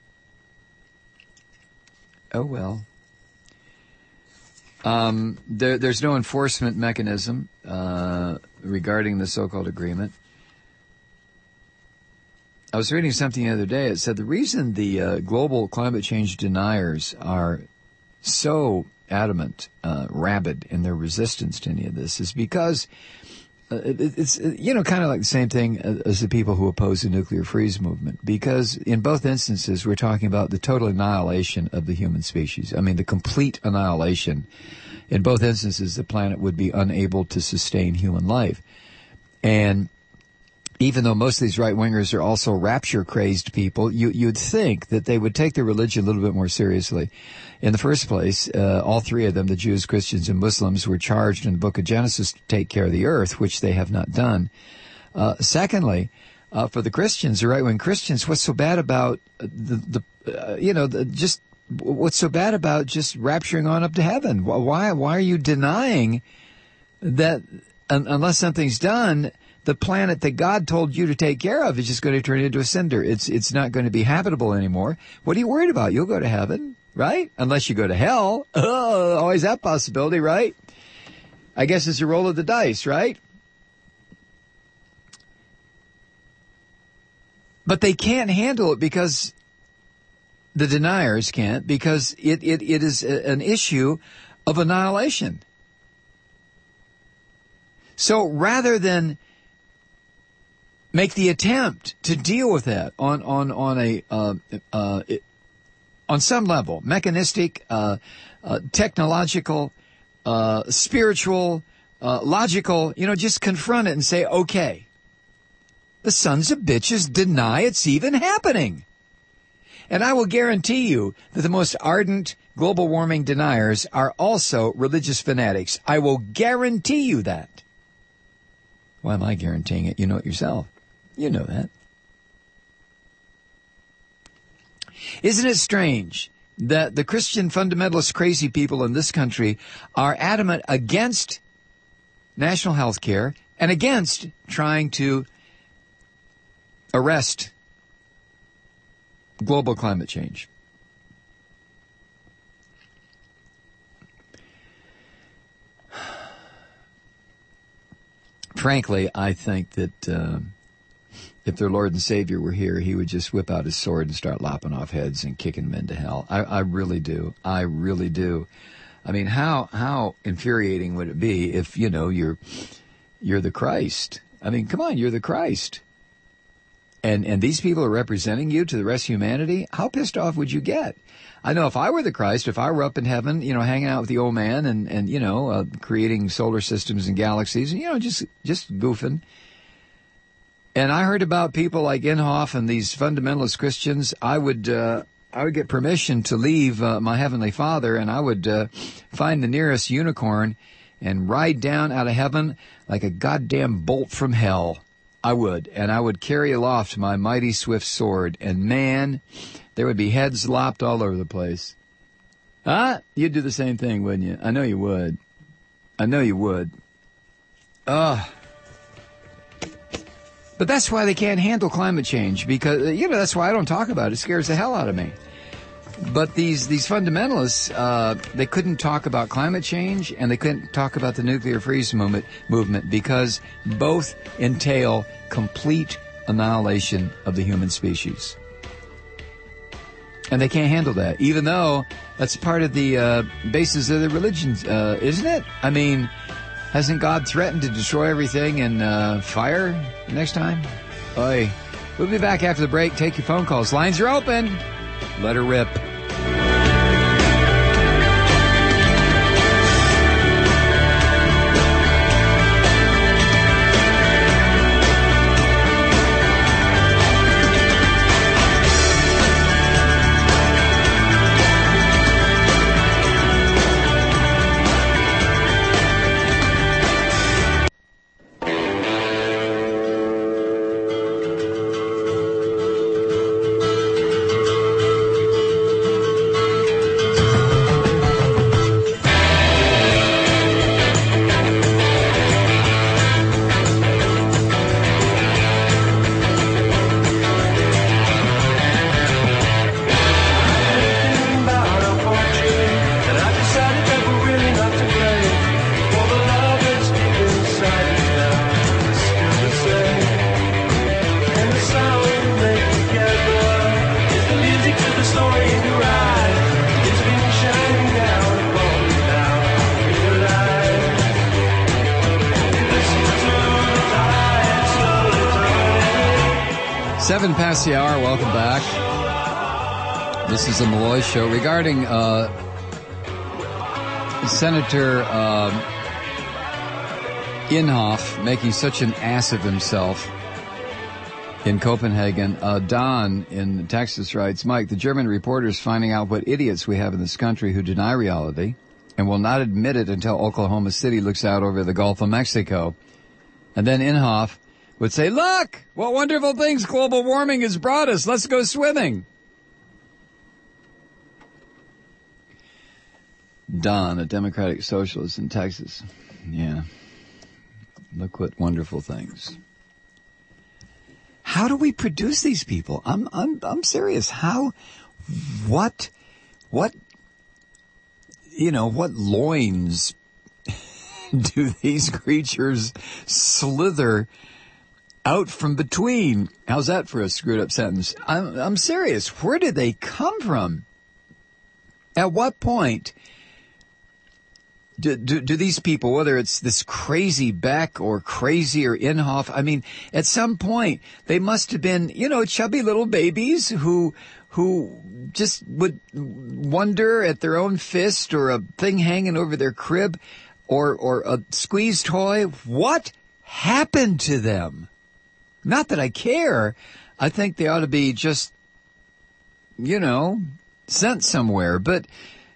Oh, well. There's no enforcement mechanism regarding the so-called agreement. I was reading something the other day. It said the reason the global climate change deniers are so adamant, rabid in their resistance to any of this is because it's kind of like the same thing as the people who oppose the nuclear freeze movement, because in both instances we're talking about the total annihilation of the human species. I mean, the complete annihilation. In both instances, the planet would be unable to sustain human life. And even though most of these right-wingers are also rapture-crazed people, you'd think that they would take their religion a little bit more seriously. In the first place, all three of them, the Jews, Christians, and Muslims, were charged in the book of Genesis to take care of the earth, which they have not done. Secondly, for the Christians, the right-wing Christians, what's so bad about what's so bad about just rapturing on up to heaven? Why are you denying that unless something's done, the planet that God told you to take care of is just going to turn into a cinder. It's not going to be habitable anymore. What are you worried about? You'll go to heaven, right? Unless you go to hell. Oh, always that possibility, right? I guess it's a roll of the dice, right? But they can't handle it because the deniers can't, because it is an issue of annihilation. So rather than make the attempt to deal with that on some level, mechanistic, technological, spiritual, logical, just confront it and say, okay, the sons of bitches deny it's even happening. And I will guarantee you that the most ardent global warming deniers are also religious fanatics. I will guarantee you that. Why am I guaranteeing it? You know it yourself. You know that. Isn't it strange that the Christian fundamentalist crazy people in this country are adamant against national health care and against trying to arrest global climate change? Frankly, I think that if their Lord and Savior were here, he would just whip out his sword and start lopping off heads and kicking them into hell. I really do. I really do. I mean, how infuriating would it be if, you're the Christ? I mean, come on, you're the Christ. And these people are representing you to the rest of humanity. How pissed off would you get? I know if I were the Christ, if I were up in heaven, hanging out with the old man and creating solar systems and galaxies, just goofing. And I heard about people like Inhofe and these fundamentalist Christians. I would get permission to leave my Heavenly Father, and I would find the nearest unicorn and ride down out of heaven like a goddamn bolt from hell. I would, and I would carry aloft my mighty swift sword, and man, there would be heads lopped all over the place. You'd do the same thing, wouldn't you? I know you would. I know you would. But that's why they can't handle climate change, because, that's why I don't talk about it. It scares the hell out of me. But these fundamentalists, they couldn't talk about climate change and they couldn't talk about the nuclear freeze movement because both entail complete annihilation of the human species. And they can't handle that, even though that's part of the basis of their religions, isn't it? I mean, hasn't God threatened to destroy everything in fire next time? Oy. We'll be back after the break. Take your phone calls. Lines are open. Let her rip. 7 past the hour. Welcome back. This is the Malloy Show. Regarding Senator Inhofe making such an ass of himself in Copenhagen, Don in Texas writes, Mike, the German reporter is finding out what idiots we have in this country who deny reality and will not admit it until Oklahoma City looks out over the Gulf of Mexico. And then Inhofe would say, look, what wonderful things global warming has brought us. Let's go swimming. Don, a Democratic Socialist in Texas. Yeah. Look what wonderful things. How do we produce these people? I'm serious. What loins do these creatures slither out from between? How's that for a screwed up sentence? I'm serious. Where did they come from? At what point do these people, whether it's this crazy Beck or crazy or Inhofe, I mean, at some point they must have been, chubby little babies who just would wonder at their own fist or a thing hanging over their crib or a squeeze toy. What happened to them? Not that I care. I think they ought to be just, sent somewhere. But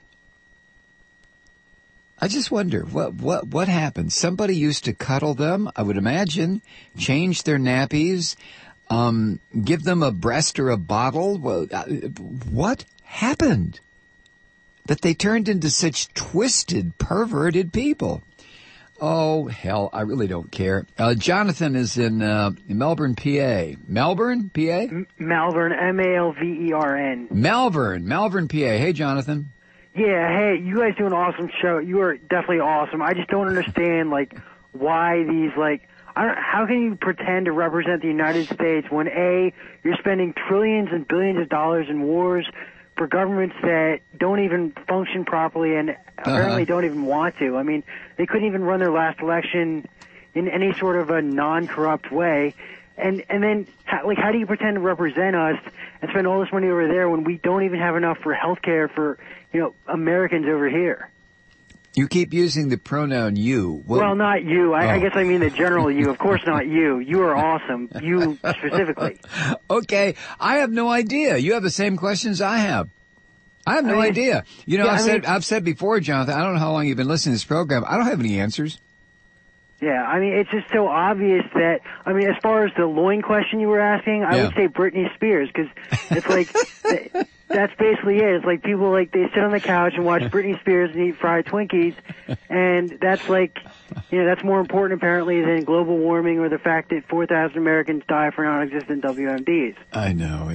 I just wonder what happened. Somebody used to cuddle them, I would imagine, change their nappies, give them a breast or a bottle. Well, what happened that they turned into such twisted, perverted people? Oh, hell, I really don't care. Jonathan is in Melbourne, PA. Melbourne, PA? Malvern, M-A-L-V-E-R-N. Malvern, PA. Hey, Jonathan. Yeah, hey, you guys do an awesome show. You are definitely awesome. I just don't understand, why these, how can you pretend to represent the United States when, A, you're spending trillions and billions of dollars in wars for governments that don't even function properly and apparently don't even want to. I mean, they couldn't even run their last election in any sort of a non-corrupt way. And then, how do you pretend to represent us and spend all this money over there when we don't even have enough for health care for, Americans over here? You keep using the pronoun you. Well, not you. I guess I mean the general you. Of course not you. You are awesome. You specifically. Okay. I have no idea. You have the same questions I have. I have no idea. I've said before, Jonathan, I don't know how long you've been listening to this program. I don't have any answers. Yeah, I mean, it's just so obvious that, as far as the loin question you were asking, I would say Britney Spears, because it's that's basically it. It's like people, they sit on the couch and watch Britney Spears and eat fried Twinkies, and that's that's more important apparently than global warming or the fact that 4,000 Americans die for non-existent WMDs. I know.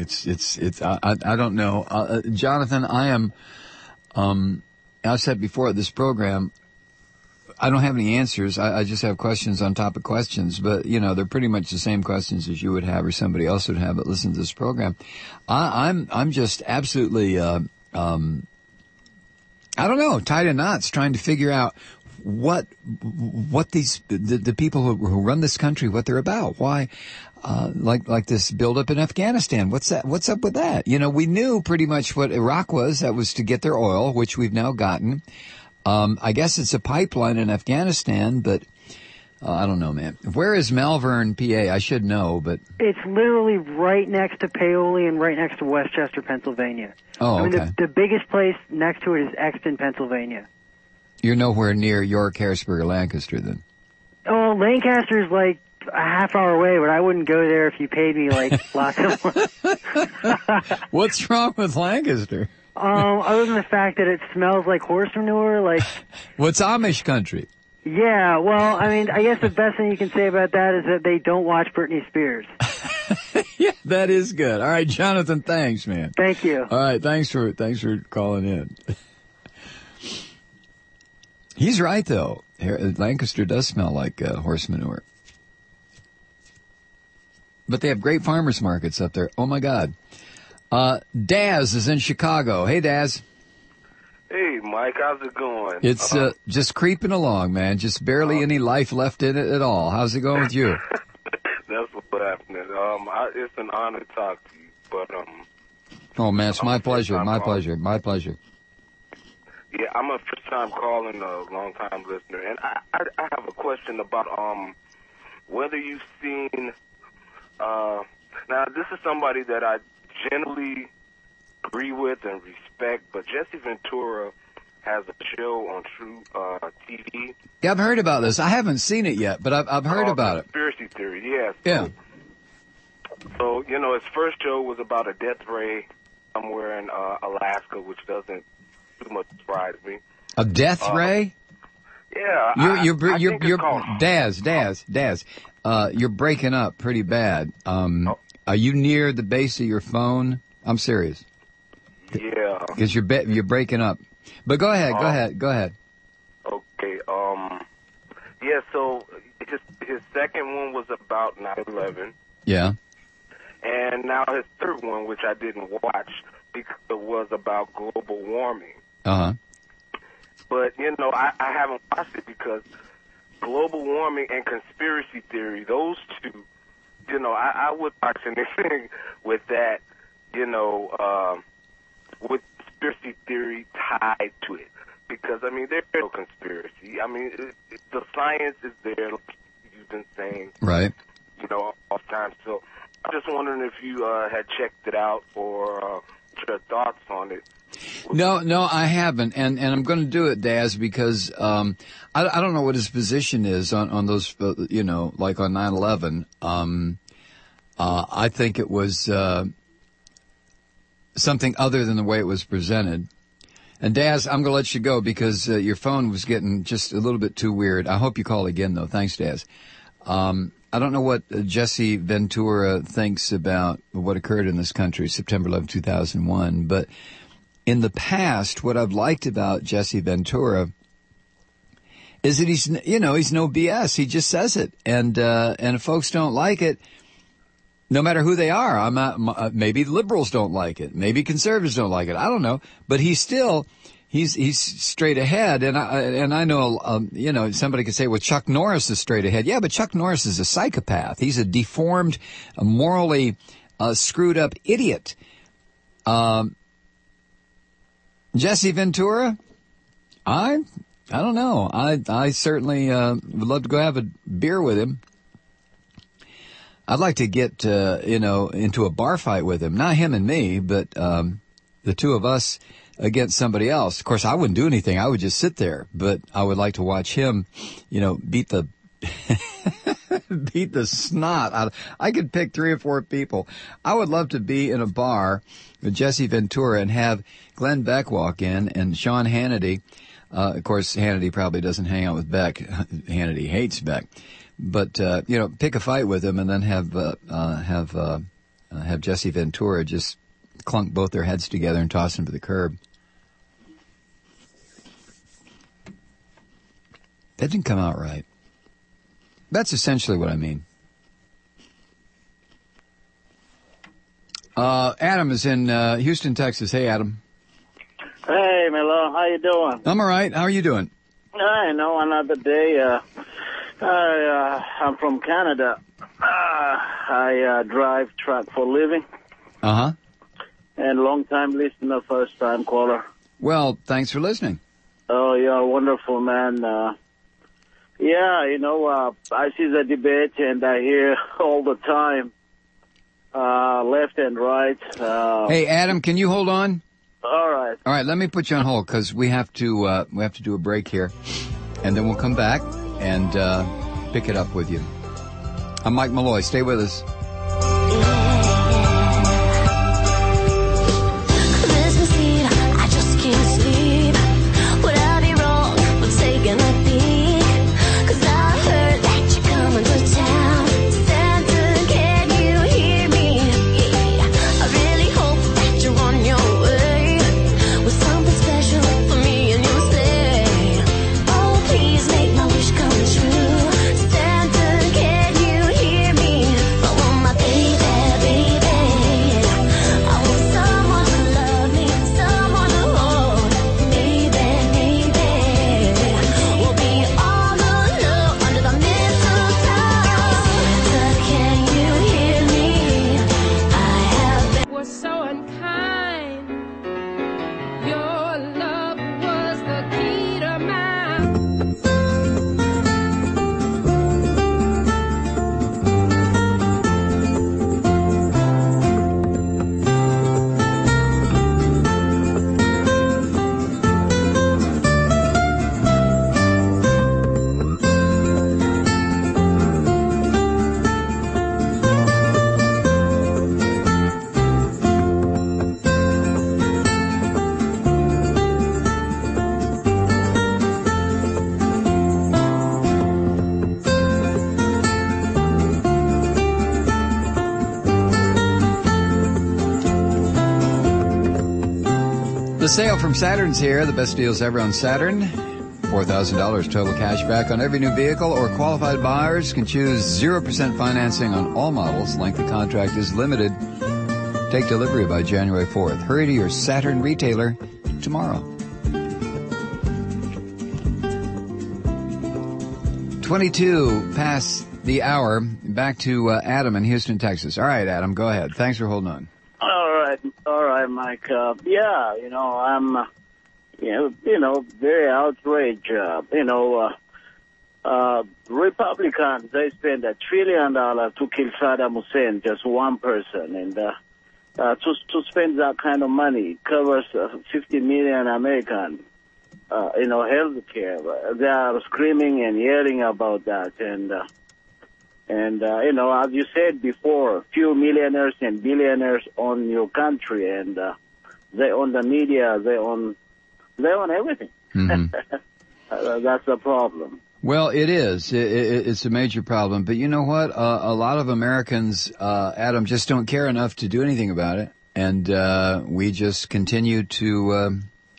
I don't know. Jonathan, I am, I've said before at this program, I don't have any answers. I just have questions on top of questions, but they're pretty much the same questions as you would have or somebody else would have that listens to this program. I'm just absolutely, I don't know, tied in knots trying to figure out what these, the people who run this country, what they're about. Why, like this buildup in Afghanistan. What's up with that? We knew pretty much what Iraq was. That was to get their oil, which we've now gotten. I guess it's a pipeline in Afghanistan, but I don't know, man. Where is Malvern, PA? I should know, but it's literally right next to Paoli and right next to Westchester, Pennsylvania. Oh, okay. The biggest place next to it is Exton, Pennsylvania. You're nowhere near York, Harrisburg, or Lancaster, then? Oh, Lancaster's a half hour away, but I wouldn't go there if you paid me lots of money. What's wrong with Lancaster? Other than the fact that it smells like horse manure, What's Amish country? Yeah, well, I guess the best thing you can say about that is that they don't watch Britney Spears. Yeah, that is good. All right, Jonathan, thanks, man. Thank you. All right, thanks for calling in. He's right, though. Lancaster does smell like horse manure. But they have great farmers markets up there. Oh, my God. Daz is in Chicago. Hey, Daz. Hey, Mike. How's it going? It's just creeping along, man. Just barely any life left in it at all. How's it going with you? That's what's happening. it's an honor to talk to you. But Oh man, it's my pleasure. My pleasure. My pleasure. yeah, I'm a first-time calling, long-time listener, and I have a question about whether you've seen. Now, this is somebody that I generally agree with and respect, but Jesse Ventura has a show on True TV. Yeah, I've heard about this. I haven't seen it yet, but I've heard about it. Conspiracy theory, yes. Yeah. So, his first show was about a death ray somewhere in Alaska, which doesn't too much surprise me. A death ray? Yeah. You're Daz. You're breaking up pretty bad. Are you near the base of your phone? I'm serious. Yeah. Because you're breaking up. But go ahead. Okay. Yeah. So his second one was about 9/11. Yeah. And now his third one, which I didn't watch, because it was about global warming. Uh-huh. But, I haven't watched it because global warming and conspiracy theory, those two, I would watch anything with that, with conspiracy theory tied to it. Because, there's no conspiracy. The science is there, like you've been saying. Right. All the time. So I'm just wondering if you had checked it out or your thoughts on it. No, I haven't, and I'm going to do it, Daz, because I don't know what his position is on those, like on 9/11. I think it was something other than the way it was presented. And Daz, I'm going to let you go because your phone was getting just a little bit too weird. I hope you call again, though. Thanks, Daz. I don't know what Jesse Ventura thinks about what occurred in this country, September 11, 2001, but in the past, what I've liked about Jesse Ventura is that he's no BS. He just says it. And if folks don't like it, no matter who they are, maybe liberals don't like it. Maybe conservatives don't like it. I don't know. But he's straight ahead. And I know, somebody could say, well, Chuck Norris is straight ahead. Yeah, but Chuck Norris is a psychopath. He's a deformed, morally screwed up idiot. Jesse Ventura, I don't know. I certainly would love to go have a beer with him. I'd like to get into a bar fight with him. Not him and me, but the two of us against somebody else. Of course, I wouldn't do anything. I would just sit there. But I would like to watch him, beat the beat the snot out. I could pick 3 or 4 people. I would love to be in a bar with Jesse Ventura and have Glenn Beck walk in and Sean Hannity. Of course, Hannity probably doesn't hang out with Beck. Hannity hates Beck. But, pick a fight with him and then have Jesse Ventura just clunk both their heads together and toss them to the curb. That didn't come out right. That's essentially what I mean. Adam is in Houston, Texas. Hey, Adam. Hey, Milo. How you doing? I'm all right. How are you doing? I know, another day. I'm from Canada. I drive truck for a living. Uh-huh. And long-time listener, first-time caller. Well, thanks for listening. Oh, you're wonderful, man. I see the debate, and I hear all the time, left and right. Hey, Adam, can you hold on? All right. All right, let me put you on hold because we have to do a break here, and then we'll come back and pick it up with you. I'm Mike Malloy. Stay with us. Santa, can you hear me? I want sale from Saturn's here. The best deals ever on Saturn. $4,000 total cash back on every new vehicle, or qualified buyers can choose 0% financing on all models. Length of contract is limited. Take delivery by January 4th. Hurry to your Saturn retailer tomorrow. 22 past the hour. Back to Adam in Houston, Texas. All right, Adam, go ahead. Thanks for holding on. All right, Mike. I'm, very outraged. Republicans, they spend $1 trillion to kill Saddam Hussein, just one person, and to spend that kind of money covers 50 million Americans. Health care. They are screaming and yelling about that, and as you said before, few millionaires and billionaires own your country, and they own the media, they own everything. Mm-hmm. That's the problem. Well, it is. It's a major problem. But you know what? A lot of Americans, Adam, just don't care enough to do anything about it, and we just continue to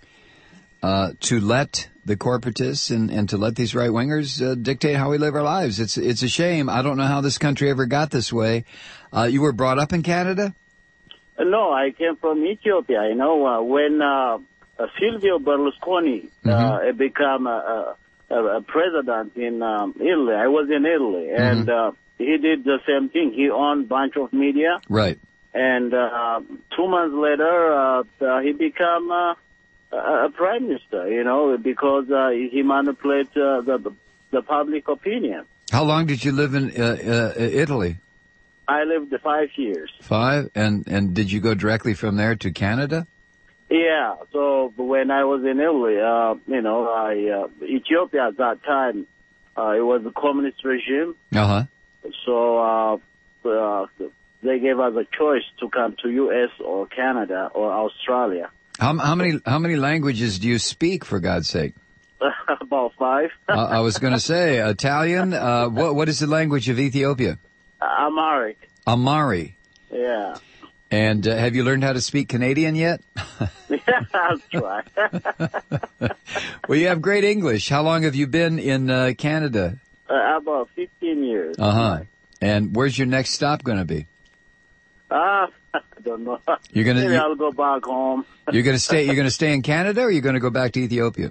let the corporatists and to let these right-wingers dictate how we live our lives. It's a shame. I don't know how this country ever got this way. You were brought up in Canada? No, I came from Ethiopia. When Silvio Berlusconi became a president in Italy, I was in Italy, and he did the same thing. He owned a bunch of media. Right. And 2 months later, he became a prime minister, because he manipulates the public opinion. How long did you live in Italy? I lived 5 years. 5? And did you go directly from there to Canada? Yeah. So when I was in Italy, Ethiopia at that time, it was a communist regime. Uh-huh. So they gave us a choice to come to U.S. or Canada or Australia. How many languages do you speak, for God's sake? About 5. I was going to say Italian. What is the language of Ethiopia? Amharic. Amharic. Yeah. And have you learned how to speak Canadian yet? Yeah, I'll try. Well, you have great English. How long have you been in Canada? About 15 years. Uh-huh. And where's your next stop going to be? I don't know. Maybe I'll go back home. You're going to stay in Canada, or you're going to go back to Ethiopia?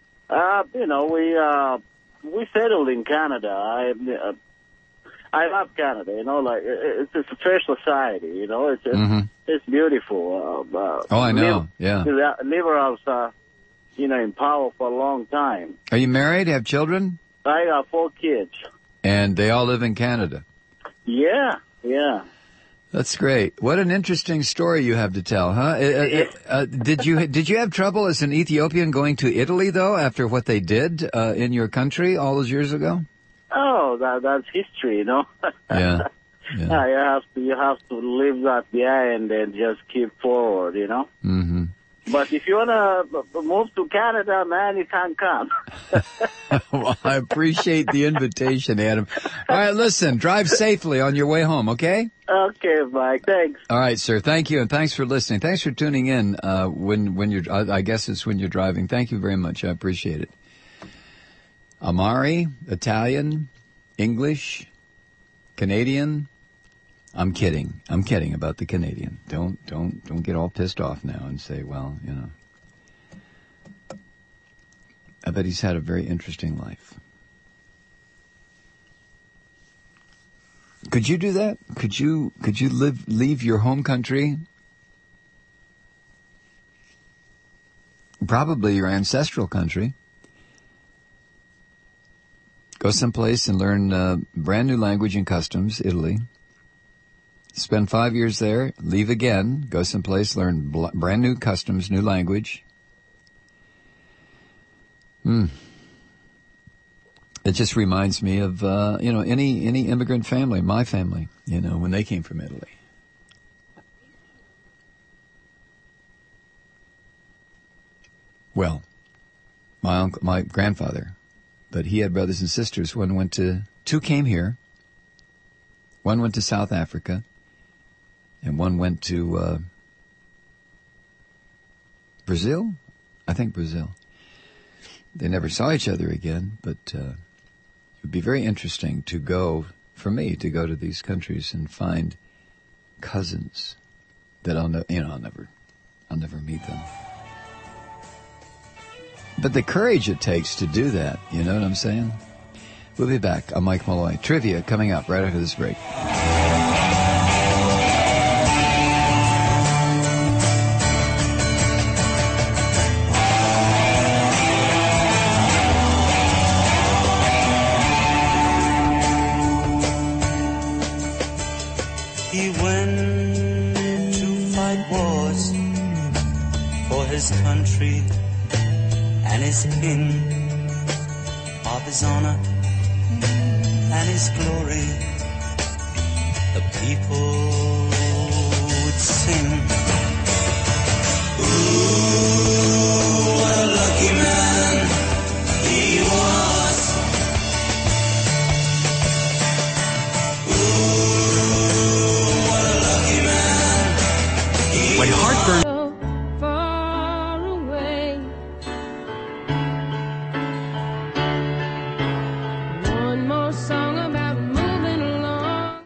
We settled in Canada. I love Canada, it's a fair society, it's beautiful. I know, yeah. Liberals are, in power for a long time. Are you married? Have children? I got 4 kids. And they all live in Canada? Yeah. That's great. What an interesting story you have to tell, huh? Did you have trouble as an Ethiopian going to Italy, though, after what they did in your country all those years ago? Oh, that's history, Yeah. You have to leave that behind and just keep forward, Mm-hmm. But if you want to move to Canada, man, you can't come. Well, I appreciate the invitation, Adam. All right, listen, drive safely on your way home, okay? Okay, Mike. Thanks. All right, sir. Thank you, and thanks for listening. Thanks for tuning in when you're, I guess it's when you're driving. Thank you very much. I appreciate it. Amharic, Italian, English, Canadian. I'm kidding about the Canadian. Don't get all pissed off now and say, well, I bet he's had a very interesting life. Could you do that? Could you leave your home country? Probably your ancestral country. Go someplace and learn brand new language and customs, Italy. Spend 5 years there, leave again, go someplace, learn brand new customs, new language. It just reminds me of, any immigrant family, my family, when they came from Italy. Well, my grandfather, but he had brothers and sisters. Two came here. One went to South Africa. And one went to Brazil? I think Brazil. They never saw each other again, but it would be very interesting to go, for me, to go to these countries and find cousins that I'll never meet them. But the courage it takes to do that, you know what I'm saying? We'll be back. I'm Mike Malloy. Trivia coming up right after this break. He went to fight wars for his country and his king, of his honor and his glory. The people would sing, ooh, what a lucky man he was. When heartburn... Far away. One more song about moving along.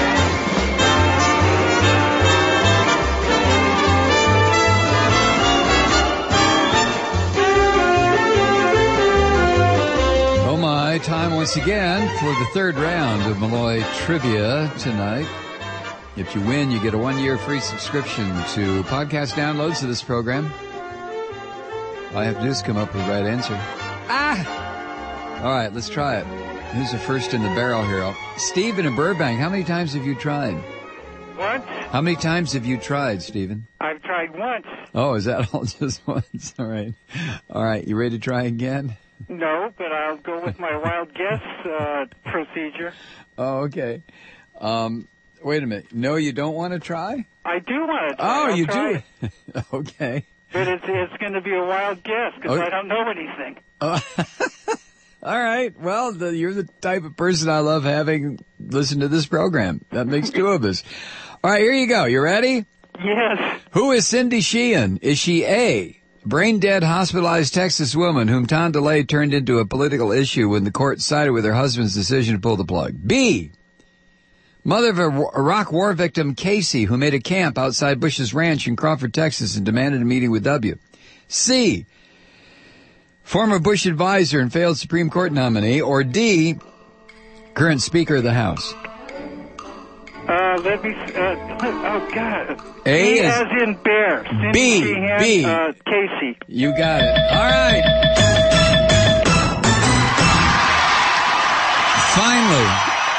Oh my, time once again for the third round of Malloy Trivia tonight. If you win, you get a 1-year free subscription to podcast downloads of this program. All I have to do is come up with the right answer. All right, let's try it. Who's the first in the barrel here? Stephen in Burbank, how many times have you tried? What? How many times have you tried, Stephen? I've tried once. Oh, is that all just once? All right. All right, you ready to try again? No, but I'll go with my wild guess procedure. Oh, okay. Wait a minute. No, you don't want to try? I do want to try. Oh, I'll you try. do? Okay. But it's going to be a wild guess because I don't know anything. All right. Well, you're the type of person I love having listen to this program. That makes two of us. All right, here you go. You ready? Yes. Who is Cindy Sheehan? Is she A, brain-dead, hospitalized Texas woman whom Tom DeLay turned into a political issue when the court sided with her husband's decision to pull the plug? B, mother of a Iraq war victim, Casey, who made a camp outside Bush's ranch in Crawford, Texas, and demanded a meeting with W. C, former Bush advisor and failed Supreme Court nominee. Or D, current Speaker of the House. Let me, oh God. A is as in bear. Cindy B, Sheehan, B. Casey. You got it. All right. Finally.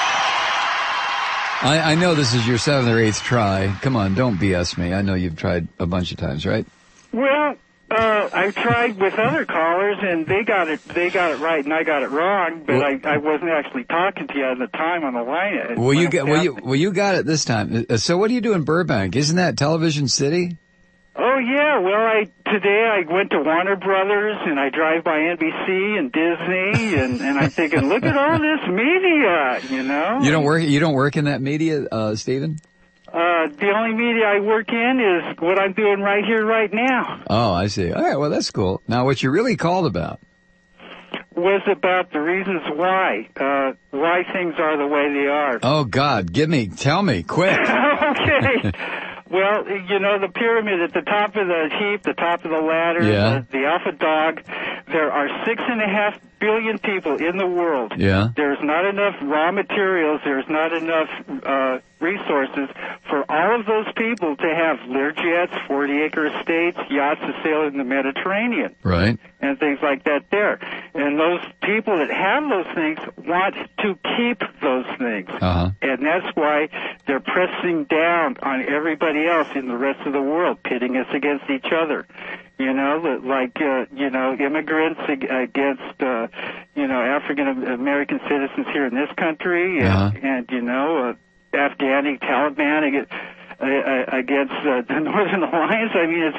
I know this is your 7th or 8th try. Come on, don't BS me. I know you've tried a bunch of times, right? Well, I tried with other callers, and they got it right, and I got it wrong. But I wasn't actually talking to you at the time on the line. You got it this time. So what do you do in Burbank? Isn't that Television City? Oh yeah. Well, today I went to Warner Brothers, and I drive by NBC and Disney, and I'm thinking, look at all this media, you know. You don't work in that media, Stephen? The only media I work in is what I'm doing right here, right now. Oh, I see. All right, well, that's cool. Now, what you really called about was about the reasons why things are the way they are. Oh, God, tell me, quick. Okay. Well, you know, the pyramid at the top of the heap, the top of the ladder, the alpha dog, there are 6.5 billion people in the world. Yeah. There's not enough raw materials, there's not enough resources for all of those people to have Learjets, 40-acre estates, yachts to sail in the Mediterranean. Right. And things like that there. And those people that have those things want to keep those things. Uh-huh. And that's why they're pressing down on everybody else in the rest of the world, pitting us against each other. You know, like, immigrants against, African American citizens here in this country, and Afghani Taliban against the Northern Alliance. I mean,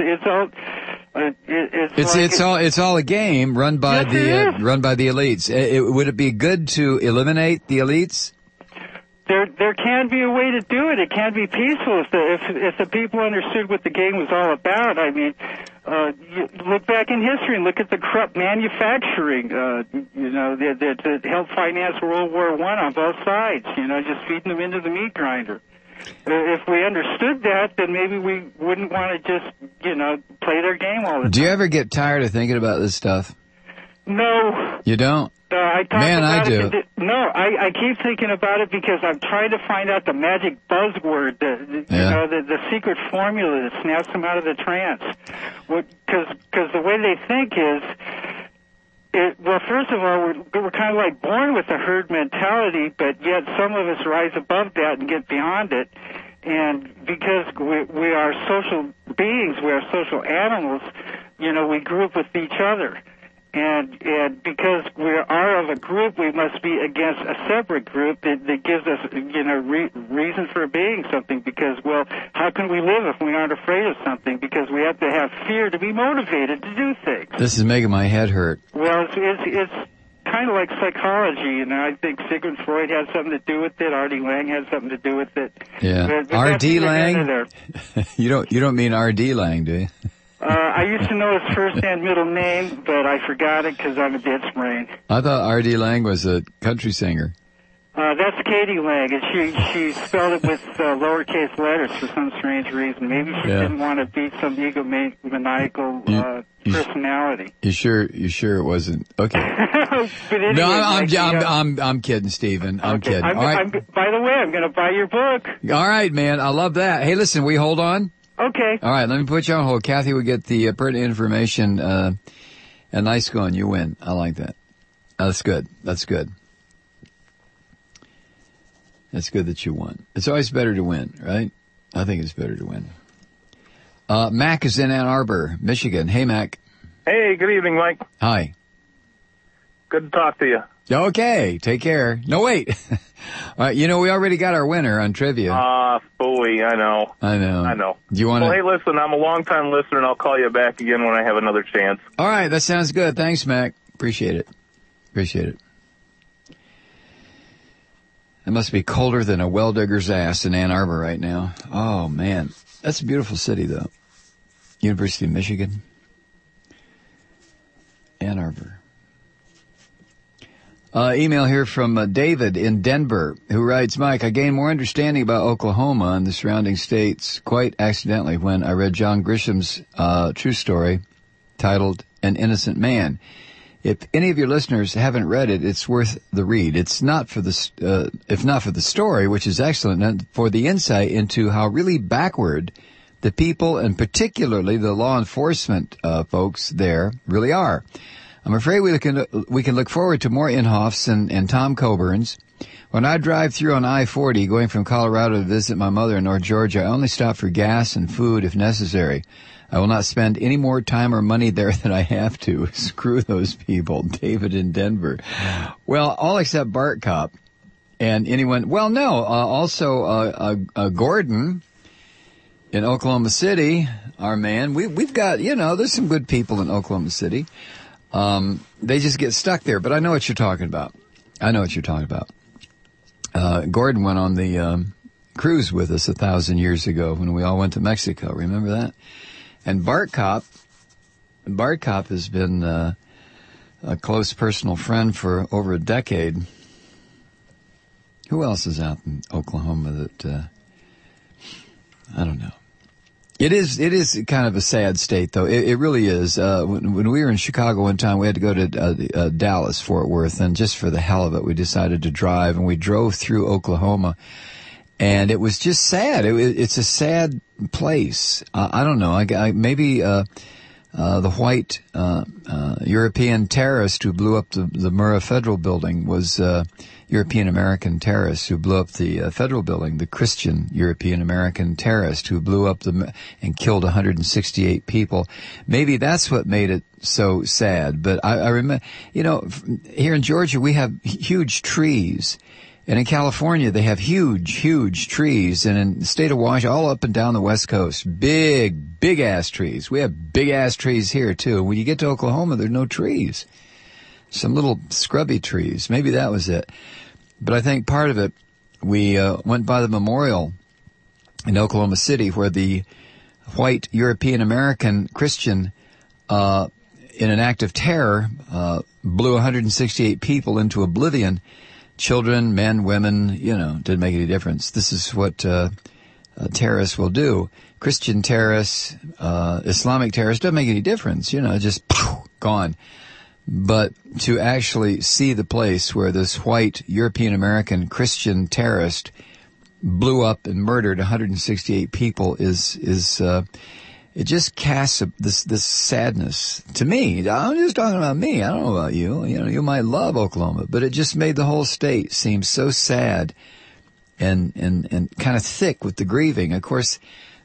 it's all a game run by the elites. Would it be good to eliminate the elites? there can be a way to do it. It can be peaceful if the people understood what the game was all about. I mean, you look back in history and look at the corrupt manufacturing, that helped finance World War I on both sides, just feeding them into the meat grinder. If we understood that, then maybe we wouldn't want to just, play their game all the time. Do you ever get tired of thinking about this stuff? No. You don't? I talk Man, about I do. I keep thinking about it because I'm trying to find out the magic buzzword, the secret formula that snaps them out of the trance. Because the way they think is, well, first of all, we're kind of like born with the herd mentality, but yet some of us rise above that and get beyond it. And because we are social beings, we are social animals, we group with each other. And because we are of a group, we must be against a separate group that gives us, reason for being something. Because, well, how can we live if we aren't afraid of something? Because we have to have fear to be motivated to do things. This is making my head hurt. Well, it's kind of like psychology, I think Sigmund Freud had something to do with it. R.D. Lang had something to do with it. Yeah. R.D. Lang? You don't mean R.D. Lang, do you? I used to know his first and middle name, but I forgot it because I'm a dead brain. I thought R.D. Lang was a country singer. That's Katie Lang, and she spelled it with lowercase letters for some strange reason. Maybe she didn't want to be some egomaniacal personality. You sure it wasn't? Okay. But anyway, no, I'm kidding, Stephen. I'm kidding. All right. By the way, I'm going to buy your book. All right, man. I love that. Hey, listen, we hold on? Okay. All right, let me put you on hold. Kathy will get the pertinent information. A nice going. You win. I like that. That's good. That's good. That's good that you won. It's always better to win, right? I think it's better to win. Mac is in Ann Arbor, Michigan. Hey, Mac. Hey, good evening, Mike. Hi. Good to talk to you. Okay, take care. No, wait. All right, we already got our winner on trivia. Phooey, I know. I know. Do you want Well, hey, listen, I'm a long-time listener, and I'll call you back again when I have another chance. All right, that sounds good. Thanks, Mac. Appreciate it. It must be colder than a well-digger's ass in Ann Arbor right now. Oh, man. That's a beautiful city, though. University of Michigan. Ann Arbor. Email here from David in Denver, who writes, Mike, I gained more understanding about Oklahoma and the surrounding states quite accidentally when I read John Grisham's true story titled An Innocent Man. If any of your listeners haven't read it, it's worth the read. It's not for the, if not for the story, which is excellent, and for the insight into how really backward the people, and particularly the law enforcement folks there, really are. I'm afraid we can look forward to more Inhoffs and Tom Coburns. When I drive through on I-40 going from Colorado to visit my mother in North Georgia, I only stop for gas and food if necessary. I will not spend any more time or money there than I have to. Screw those people. David in Denver. Well, all except Bart Kopp and anyone. Well, no, also Gordon in Oklahoma City, our man. We've got, there's some good people in Oklahoma City. They just get stuck there, but I know what you're talking about. Gordon went on the cruise with us 1,000 years ago when we all went to Mexico. Remember that? And Bart Kopp has been a close personal friend for over a decade. Who else is out in Oklahoma that I don't know. It is kind of a sad state, though. It really is. When we were in Chicago one time, we had to go to Dallas, Fort Worth, and just for the hell of it, we decided to drive, and we drove through Oklahoma, and it was just sad. It's a sad place. I don't know. Maybe the white European terrorist who blew up the Murrah Federal Building was European-American terrorist who blew up the federal building, the Christian European-American terrorist who blew up and killed 168 people. Maybe that's what made it so sad. But I remember, here in Georgia we have huge trees. And in California, they have huge, huge trees. And in the state of Washington, all up and down the West Coast, big ass trees. We have big ass trees here, too. And when you get to Oklahoma, there are no trees. Some little scrubby trees. Maybe that was it. But I think part of it we went by the memorial in Oklahoma City where the white European American Christian, in an act of terror, blew 168 people into oblivion. Children, men, women, didn't make any difference. This is what terrorists will do. Christian terrorists, Islamic terrorists, doesn't make any difference. Just gone. But to actually see the place where this white European American Christian terrorist blew up and murdered 168 people is it just casts this sadness to me. I'm just talking about me. I don't know about you. You might love Oklahoma, but it just made the whole state seem so sad and kind of thick with the grieving. Of course,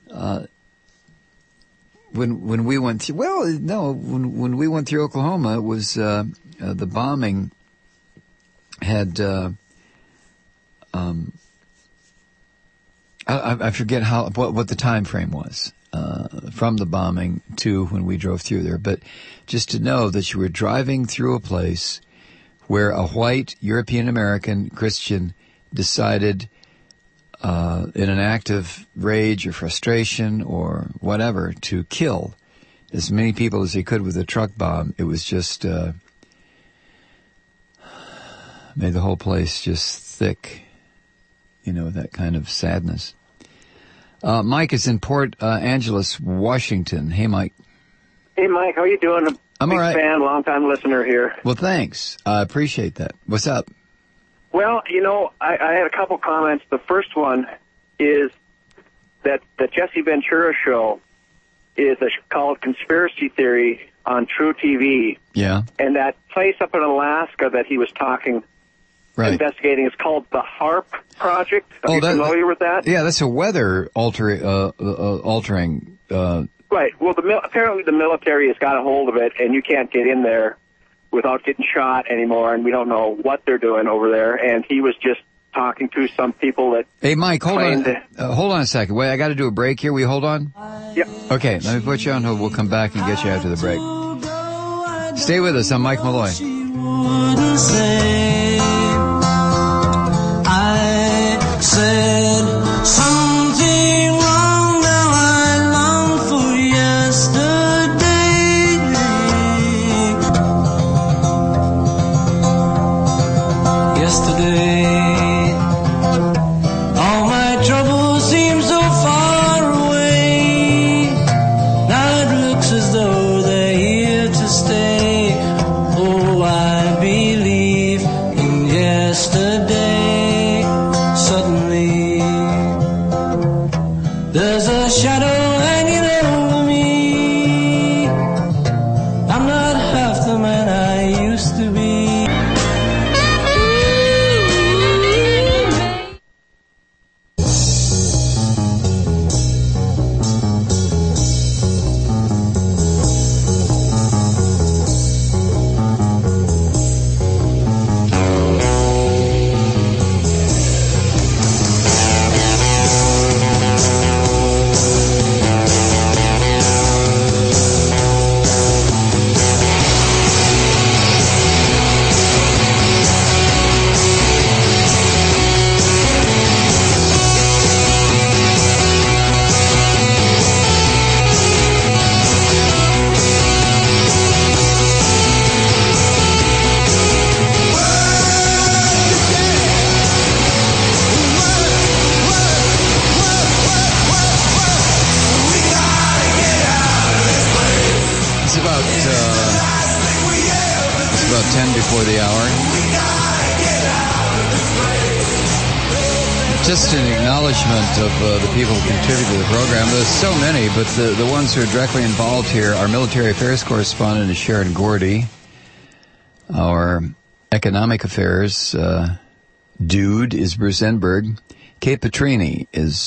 when we went through, when we went through Oklahoma, it was the bombing had I forget what the time frame was from the bombing to when we drove through there, but just to know that you were driving through a place where a white European American Christian decided in an act of rage or frustration or whatever to kill as many people as he could with a truck bomb. It was just made the whole place just thick, that kind of sadness. Mike is in Port Angeles, Washington. Hey, Mike. Hey, Mike. How you doing? I'm all right. Big fan, long-time listener here. Well, thanks. I appreciate that. What's up? Well, I had a couple comments. The first one is that the Jesse Ventura show is called Conspiracy Theory on True TV. Yeah. And that place up in Alaska that he was investigating is called the HARP Project. Are you familiar with that? Yeah, that's a weather altering. Right. Well, apparently the military has got a hold of it, and you can't get in there without getting shot anymore, and we don't know what they're doing over there. And he was just talking to some people that... Hey, Mike, hold on a second. Wait, I got to do a break here. Will you hold on? Yep. Okay, let me put you on hold. We'll come back and get you after the break. Stay with us. I'm Mike Malloy. I said something wrong, now I long for yesterday. Yesterday, all my troubles seem so far away. Now it looks as though they're here to stay. Oh, I believe in yesterday. Suddenly, there's a shadow hanging over me. I'm not half the man I used to be. It's about 10 before the hour. Just an acknowledgement of the people who contribute to the program. There's so many, but the ones who are directly involved here, our military affairs correspondent is Sharon Gordy. Our economic affairs dude is Bruce Enberg. Kate Petrini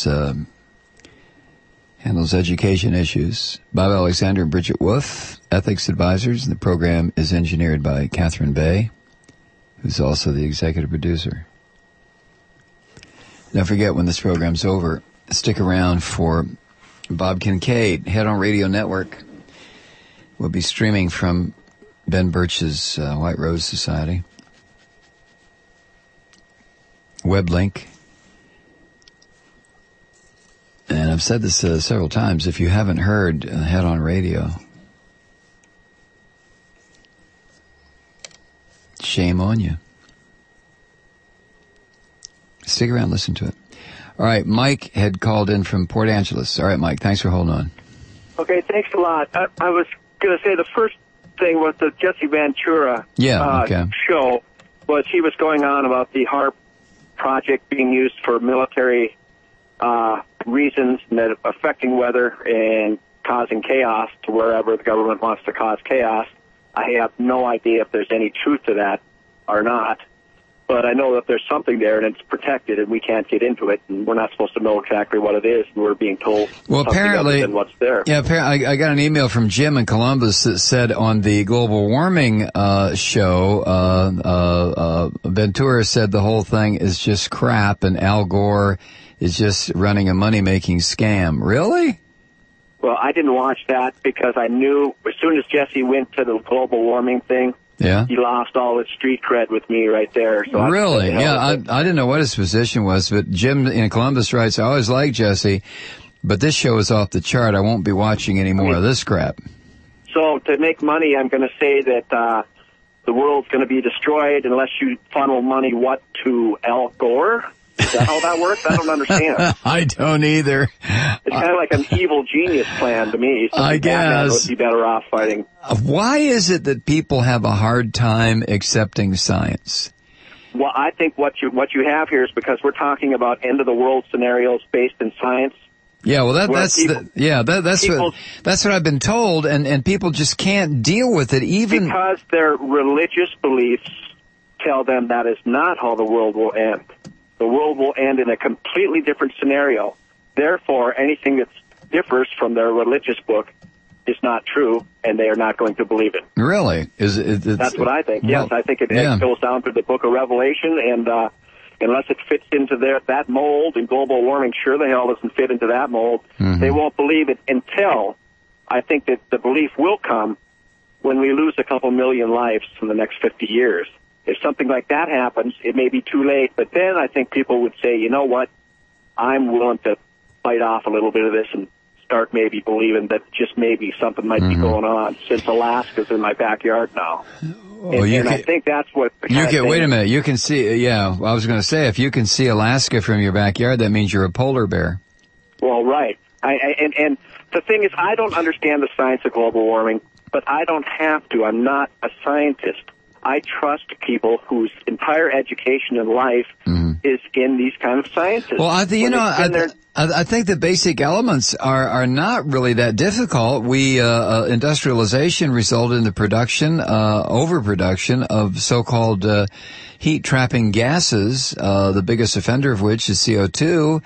handles education issues. Bob Alexander and Bridget Wolf, ethics advisors. And the program is engineered by Catherine Bay, who's also the executive producer. Don't forget, when this program's over, stick around for Bob Kincaid, Head On Radio Network. We'll be streaming from Ben Birch's White Rose Society. Web link And I've said this several times. If you haven't heard Head on Radio, shame on you. Stick around, listen to it. All right, Mike had called in from Port Angeles. All right, Mike, thanks for holding on. Okay, thanks a lot. I was going to say the first thing was the Jesse Ventura show was he was going on about the HAARP project being used for military reasons and that affecting weather and causing chaos to wherever the government wants to cause chaos. I have no idea if there's any truth to that or not. But I know that there's something there, and it's protected, and we can't get into it, and we're not supposed to know exactly what it is, and we're being told something other than what's there. Yeah, apparently, I got an email from Jim in Columbus that said on the global warming show, Ventura said the whole thing is just crap, and Al Gore is just running a money-making scam. Really? Well, I didn't watch that because I knew as soon as Jesse went to the global warming thing, he lost all his street cred with me right there. So really? I didn't know what his position was, but Jim in Columbus writes, I always liked Jesse, but this show is off the chart. I won't be watching any more of this crap. So to make money, I'm going to say that the world's going to be destroyed unless you funnel money, to Al Gore? Is that how that works? I don't understand. I don't either. It's kind of like an evil genius plan to me. So I guess. Batman would be better off fighting. Why is it that people have a hard time accepting science? Well, I think what you have here is because we're talking about end of the world scenarios based in science. Yeah, well, that's what I've been told, and people just can't deal with it, even because their religious beliefs tell them that is not how the world will end. The world will end in a completely different scenario. Therefore, anything that differs from their religious book is not true, and they are not going to believe it. Really? That's what I think. Yes, I think it goes down to the book of Revelation, and unless it fits into that mold, and global warming sure the hell doesn't fit into that mold, they won't believe it until I think that the belief will come when we lose a couple million lives in the next 50 years. If something like that happens, it may be too late, but then I think people would say, you know what, I'm willing to bite off a little bit of this and start maybe believing that just maybe something might be going on, since Alaska's in my backyard now. And I think that's what... Wait a minute, you can see, I was going to say, if you can see Alaska from your backyard, that means you're a polar bear. Well, right. And the thing is, I don't understand the science of global warming, but I don't have to. I'm not a scientist. I trust people whose entire education in life is in these kind of sciences. Well, I think the basic elements are not really that difficult. Industrialization resulted in the production, overproduction of so-called heat-trapping gases, the biggest offender of which is CO2.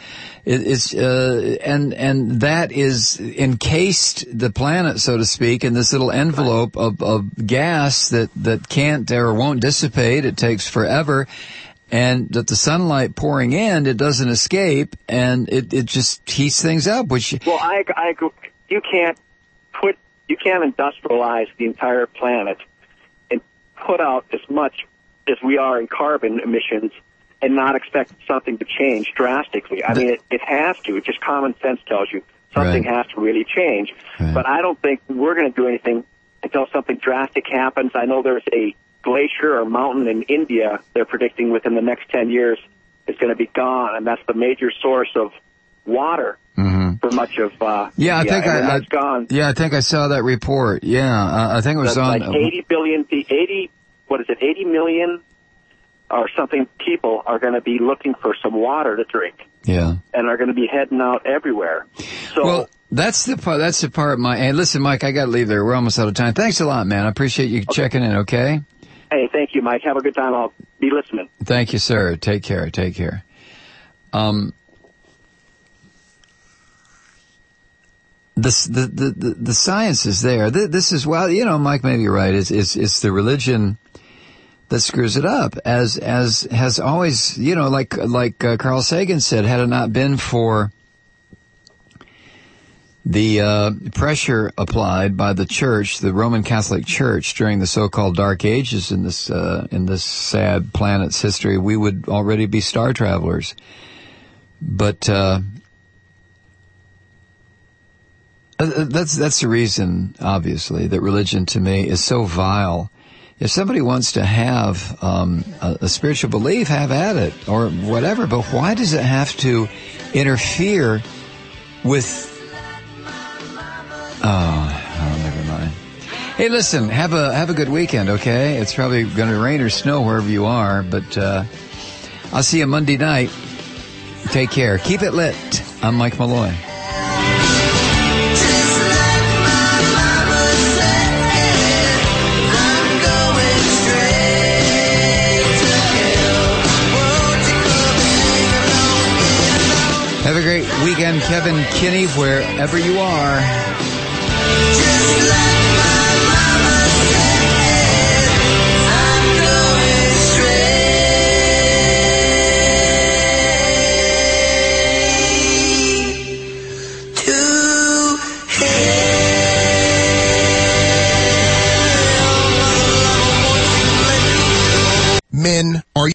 And that is encased the planet, so to speak, in this little envelope of gas that can't or won't dissipate. It takes forever. And that the sunlight pouring in, it doesn't escape, and it just heats things up, which... Well, I you can't industrialize the entire planet and put out as much as we are in carbon emissions and not expect something to change drastically. I mean, it has to. It's just common sense tells you something has to really change. Right. But I don't think we're going to do anything until something drastic happens. I know there's a glacier or mountain in India they're predicting within the next 10 years is going to be gone, and that's the major source of water for much of that's gone. Yeah, I think I saw that report. Yeah, I think it was like 80 million or something people are going to be looking for some water to drink. Yeah. And are going to be heading out everywhere. So well, that's the part hey, listen, Mike, I got to leave there. We're almost out of time. Thanks a lot, man. I appreciate you checking in, okay? Hey, thank you, Mike. Have a good time. I'll be listening. Thank you, sir. Take care. The science is there. This is, well, Mike may be right. It's the religion that screws it up, as has always, like Carl Sagan said, had it not been for the pressure applied by the Church, the Roman Catholic Church, during the so-called Dark Ages in this sad planet's history, we would already be star travelers. But That's the reason, obviously, that religion to me is so vile. If somebody wants to have a spiritual belief, have at it, or whatever. But why does it have to interfere with... Oh, never mind. Hey, listen, have a good weekend, okay? It's probably going to rain or snow wherever you are, but I'll see you Monday night. Take care. Keep it lit. I'm Mike Malloy. Have a great weekend, Kevin Kinney, wherever you are. Men, are